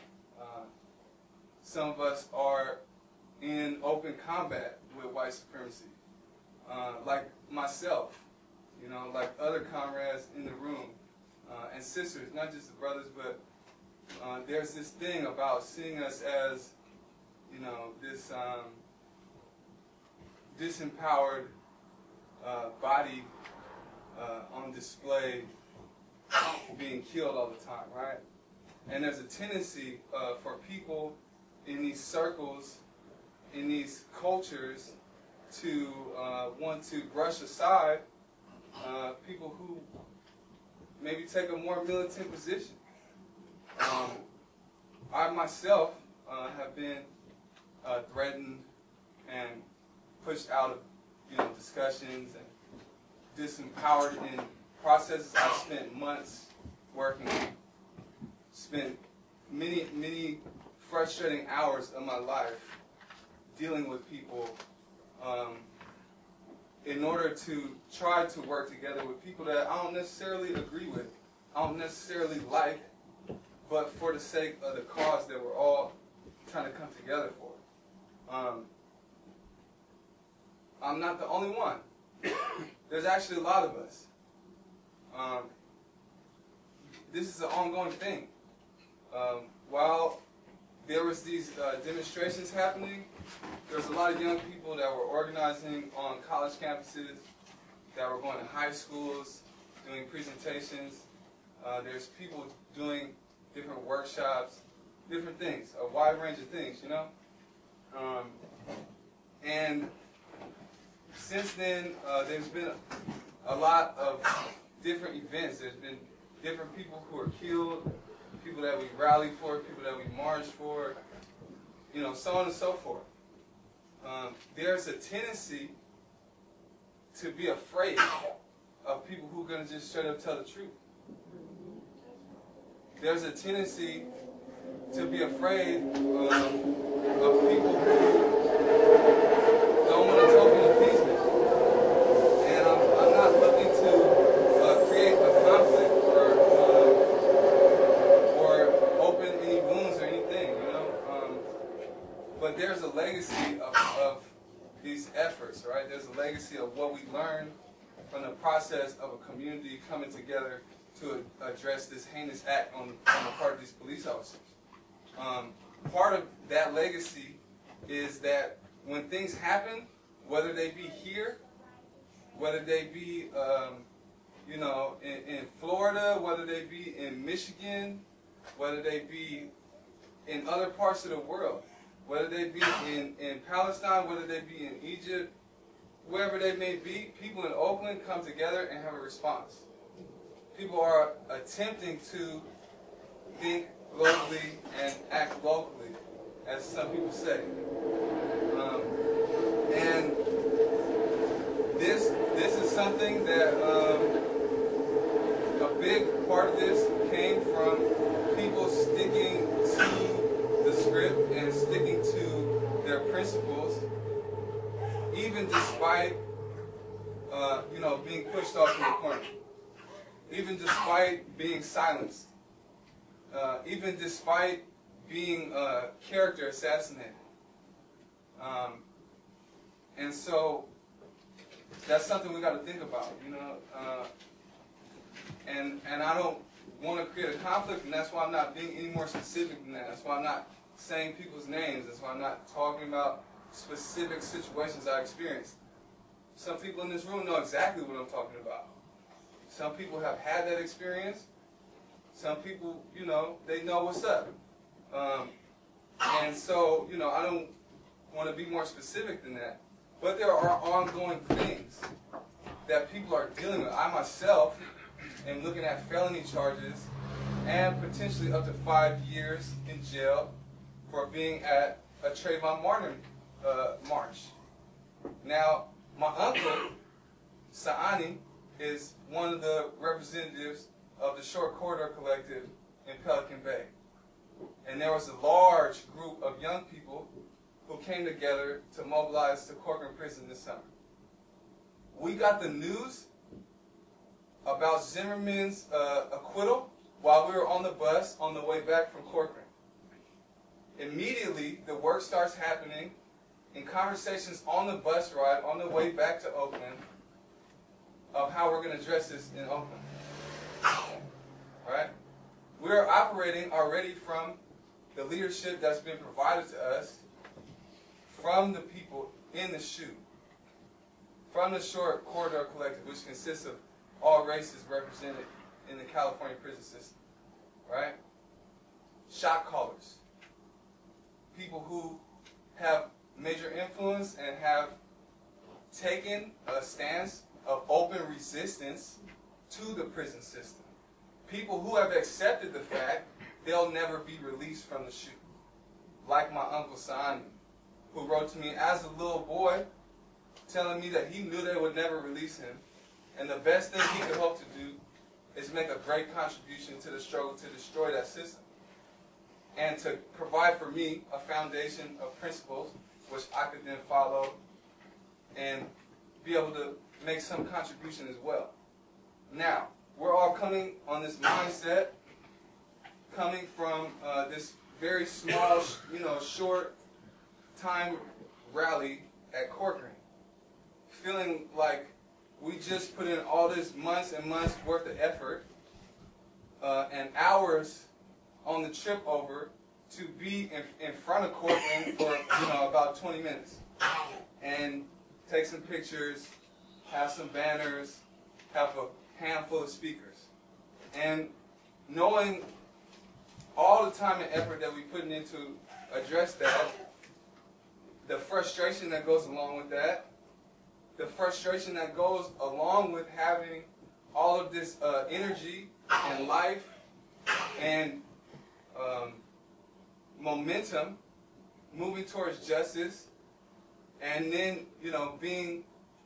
Some of us are in open combat with white supremacy, like myself, like other comrades in the room, and sisters, not just the brothers, but there's this thing about seeing us as, this disempowered body on display, being killed all the time, right? And there's a tendency for people in these circles, in these cultures, to want to brush aside people who maybe take a more militant position. I myself have been threatened and pushed out of discussions and disempowered in processes I've spent months working on, spent many frustrating hours of my life dealing with people in order to try to work together with people that I don't necessarily agree with, I don't necessarily like, but for the sake of the cause that we're all trying to come together for. I'm not the only one. There's actually a lot of us. This is an ongoing thing. While there was these demonstrations happening, there was a lot of young people that were organizing on college campuses, that were going to high schools, doing presentations. There's people doing different workshops, different things, a wide range of things, and since then, there's been a lot of different events. There's been different people who are killed, people that we rally for, people that we march for, so on and so forth. There's a tendency to be afraid of people who are going to just straight up tell the truth. There's a tendency to be afraid of people who don't want to token appeasement. And I'm not looking to create a conflict or open any wounds or anything, but there's a legacy of these efforts, right? There's a legacy of what we learned from the process of a community coming together to address this heinous act on the part of these police officers. Part of that legacy is that when things happen, whether they be here, whether they be, in Florida, whether they be in Michigan, whether they be in other parts of the world, whether they be in Palestine, whether they be in Egypt, wherever they may be, people in Oakland come together and have a response. People are attempting to think globally and act locally, as some people say. And this is something that a big part of this came from people sticking to the script and sticking to their principles, even despite being pushed off in the corner, even despite being silenced, even despite being character assassinated. And so that's something we got to think about, and I don't want to create a conflict, and that's why I'm not being any more specific than that. That's why I'm not saying people's names. That's why I'm not talking about specific situations I experienced. Some people in this room know exactly what I'm talking about. Some people have had that experience. Some people, they know what's up. And so, I don't want to be more specific than that. But there are ongoing things that people are dealing with. I myself am looking at felony charges and potentially up to 5 years in jail for being at a Trayvon Martin march. Now, my uncle, Saani, is one of the representatives of the Short Corridor Collective in Pelican Bay. And there was a large group of young people who came together to mobilize to Corcoran Prison this summer. We got the news about Zimmerman's acquittal while we were on the bus on the way back from Corcoran. Immediately, the work starts happening in conversations on the bus ride on the way back to Oakland of how we're going to address this in Oakland. Right? We're operating already from the leadership that's been provided to us from the people in the SHU, from the Short Corridor Collective, which consists of all races represented in the California prison system. Right? Shot callers. People who have major influence and have taken a stance of open resistance to the prison system. People who have accepted the fact they'll never be released from the SHU. Like my Uncle Saani, who wrote to me as a little boy telling me that he knew they would never release him, and the best thing he could hope to do is make a great contribution to the struggle to destroy that system, and to provide for me a foundation of principles which I could then follow and be able to make some contribution as well. Now, we're all coming on this mindset, coming from this very small, short time rally at Corcoran, feeling like we just put in all this months and months worth of effort and hours on the trip over to be in front of Corcoran for about 20 minutes and take some pictures, have some banners, have a handful of speakers. And knowing all the time and effort that we put into address that, the frustration that goes along with that, the frustration that goes along with having all of this energy and life and momentum moving towards justice, and then being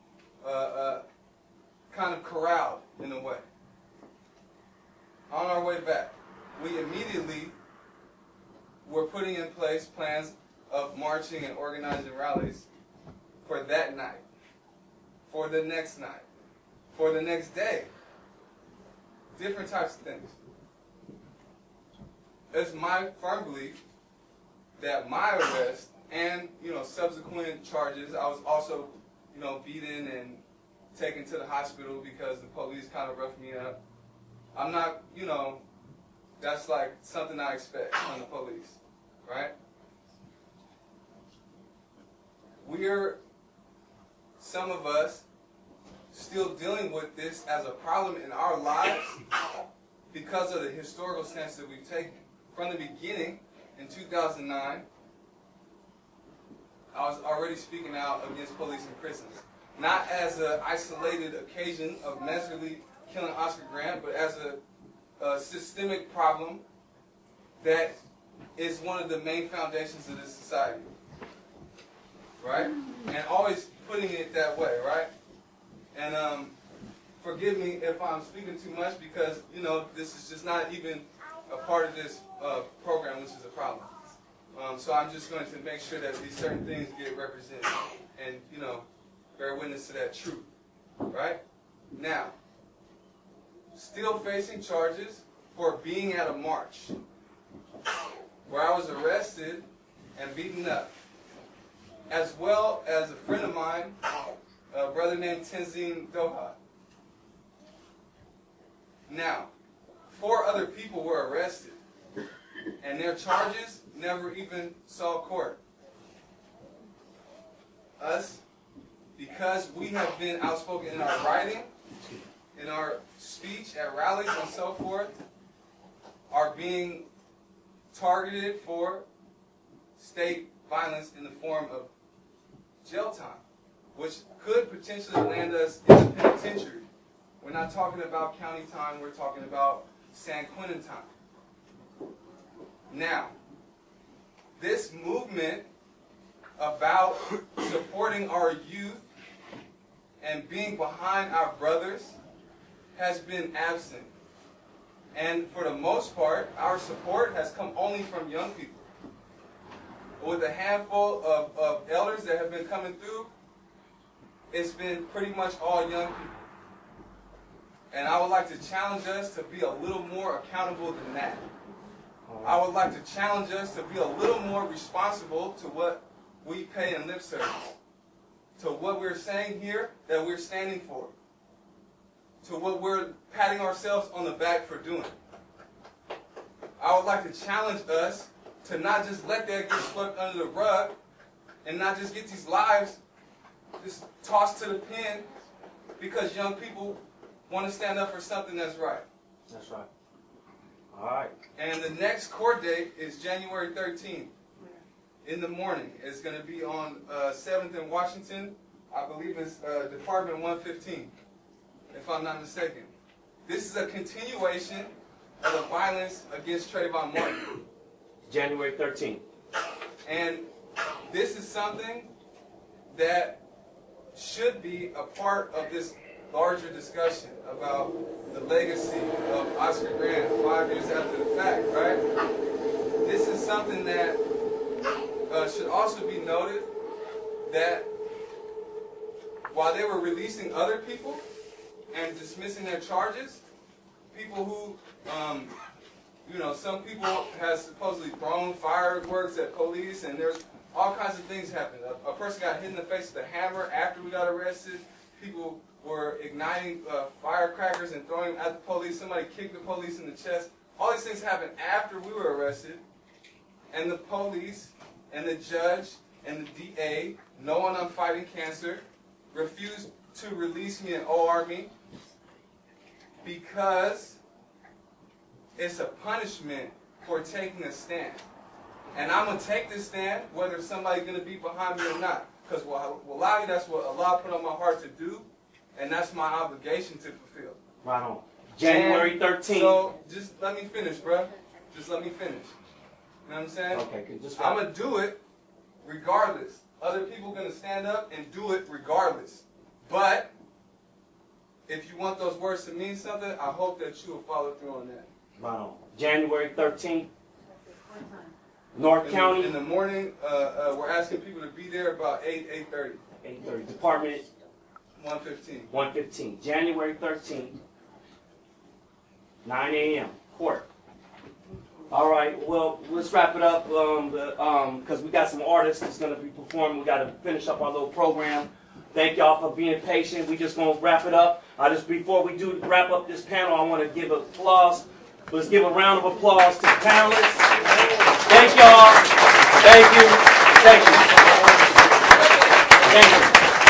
kind of corralled in a way. On our way back, we immediately were putting in place plans of marching and organizing rallies for that night, for the next night, for the next day. Different types of things. It's my firm belief that my arrest and subsequent charges, I was also beaten and taken to the hospital because the police kind of roughed me up. I'm not, that's like something I expect from the police, right? We're, some of us, still dealing with this as a problem in our lives because of the historical stance that we've taken. From the beginning, in 2009, I was already speaking out against police in prisons. Not as an isolated occasion of miserably killing Oscar Grant, but as a systemic problem that is one of the main foundations of this society. Right? And always putting it that way, right? And forgive me if I'm speaking too much because, this is just not even a part of this program, which is a problem. So I'm just going to make sure that these certain things get represented and, bear witness to that truth. right? Now, still facing charges for being at a march where I was arrested and beaten up, as well as a friend of mine, a brother named Tenzin Doha. Now, 4 other people were arrested, and their charges never even saw court. Us, because we have been outspoken in our writing, in our speech at rallies and so forth, are being targeted for state violence in the form of jail time, which could potentially land us in the penitentiary. We're not talking about county time, we're talking about San Quentin time. Now, this movement about supporting our youth and being behind our brothers has been absent. And for the most part, our support has come only from young people. With a handful of elders that have been coming through, it's been pretty much all young people. And I would like to challenge us to be a little more accountable than that. I would like to challenge us to be a little more responsible to what we pay in lip service, to what we're saying here that we're standing for, to what we're patting ourselves on the back for doing. I would like to challenge us to not just let that get swept under the rug and not just get these lives just tossed to the pen because young people want to stand up for something that's right. That's right. All right. And the next court date is January 13th in the morning. It's going to be on 7th in Washington. I believe it's Department 115, if I'm not mistaken. This is a continuation of the violence against Trayvon Martin. January 13th. And this is something that should be a part of this larger discussion about the legacy of Oscar Grant 5 years after the fact, right? This is something that should also be noted, that while they were releasing other people and dismissing their charges, people who, some people have supposedly thrown fireworks at police, and there's all kinds of things happening. A person got hit in the face with a hammer after we got arrested. People were igniting firecrackers and throwing them at the police. Somebody kicked the police in the chest. All these things happened after we were arrested. And the police and the judge and the DA, knowing I'm fighting cancer, refused to release me and OR me because it's a punishment for taking a stand. And I'm going to take this stand whether somebody's going to be behind me or not. Because wallahi, that's what Allah put on my heart to do. And that's my obligation to fulfill. Right on. January 13th. So, just let me finish, bro. Just let me finish. You know what I'm saying? Okay, good. Just I'm going to do it regardless. Other people are going to stand up and do it regardless. But, if you want those words to mean something, I hope that you will follow through on that. Right on. January 13th. North County. In the morning, we're asking people to be there about 8:30. 8:30. Department 115. 115. January 13th. 9 a.m. Court. All right. Well, let's wrap it up because we got some artists that's going to be performing. We got to finish up our little program. Thank y'all for being patient. We just going to wrap it up. Before we do wrap up this panel, I want to give applause. Let's give a round of applause to the panelists. Thank y'all. Thank you. Thank you. Thank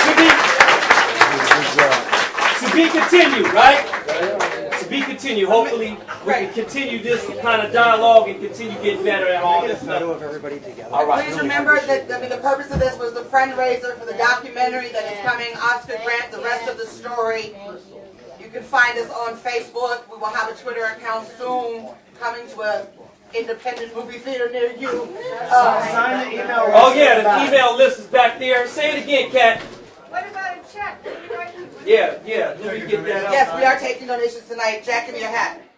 you. To be continued, right? To be continued. Hopefully, we can continue this kind of dialogue and continue getting better at all this stuff. Of everybody together. All right. Please remember that the purpose of this was the fundraiser for the documentary that is coming, Oscar Grant, the rest of the story. You can find us on Facebook. We will have a Twitter account soon, coming to a independent movie theater near you. Sign the email. Oh yeah, the email list is back there. Say it again, Kat. What about a check? Yeah. Let me get that out. Yes, we are taking donations tonight. Jack, give me your hat.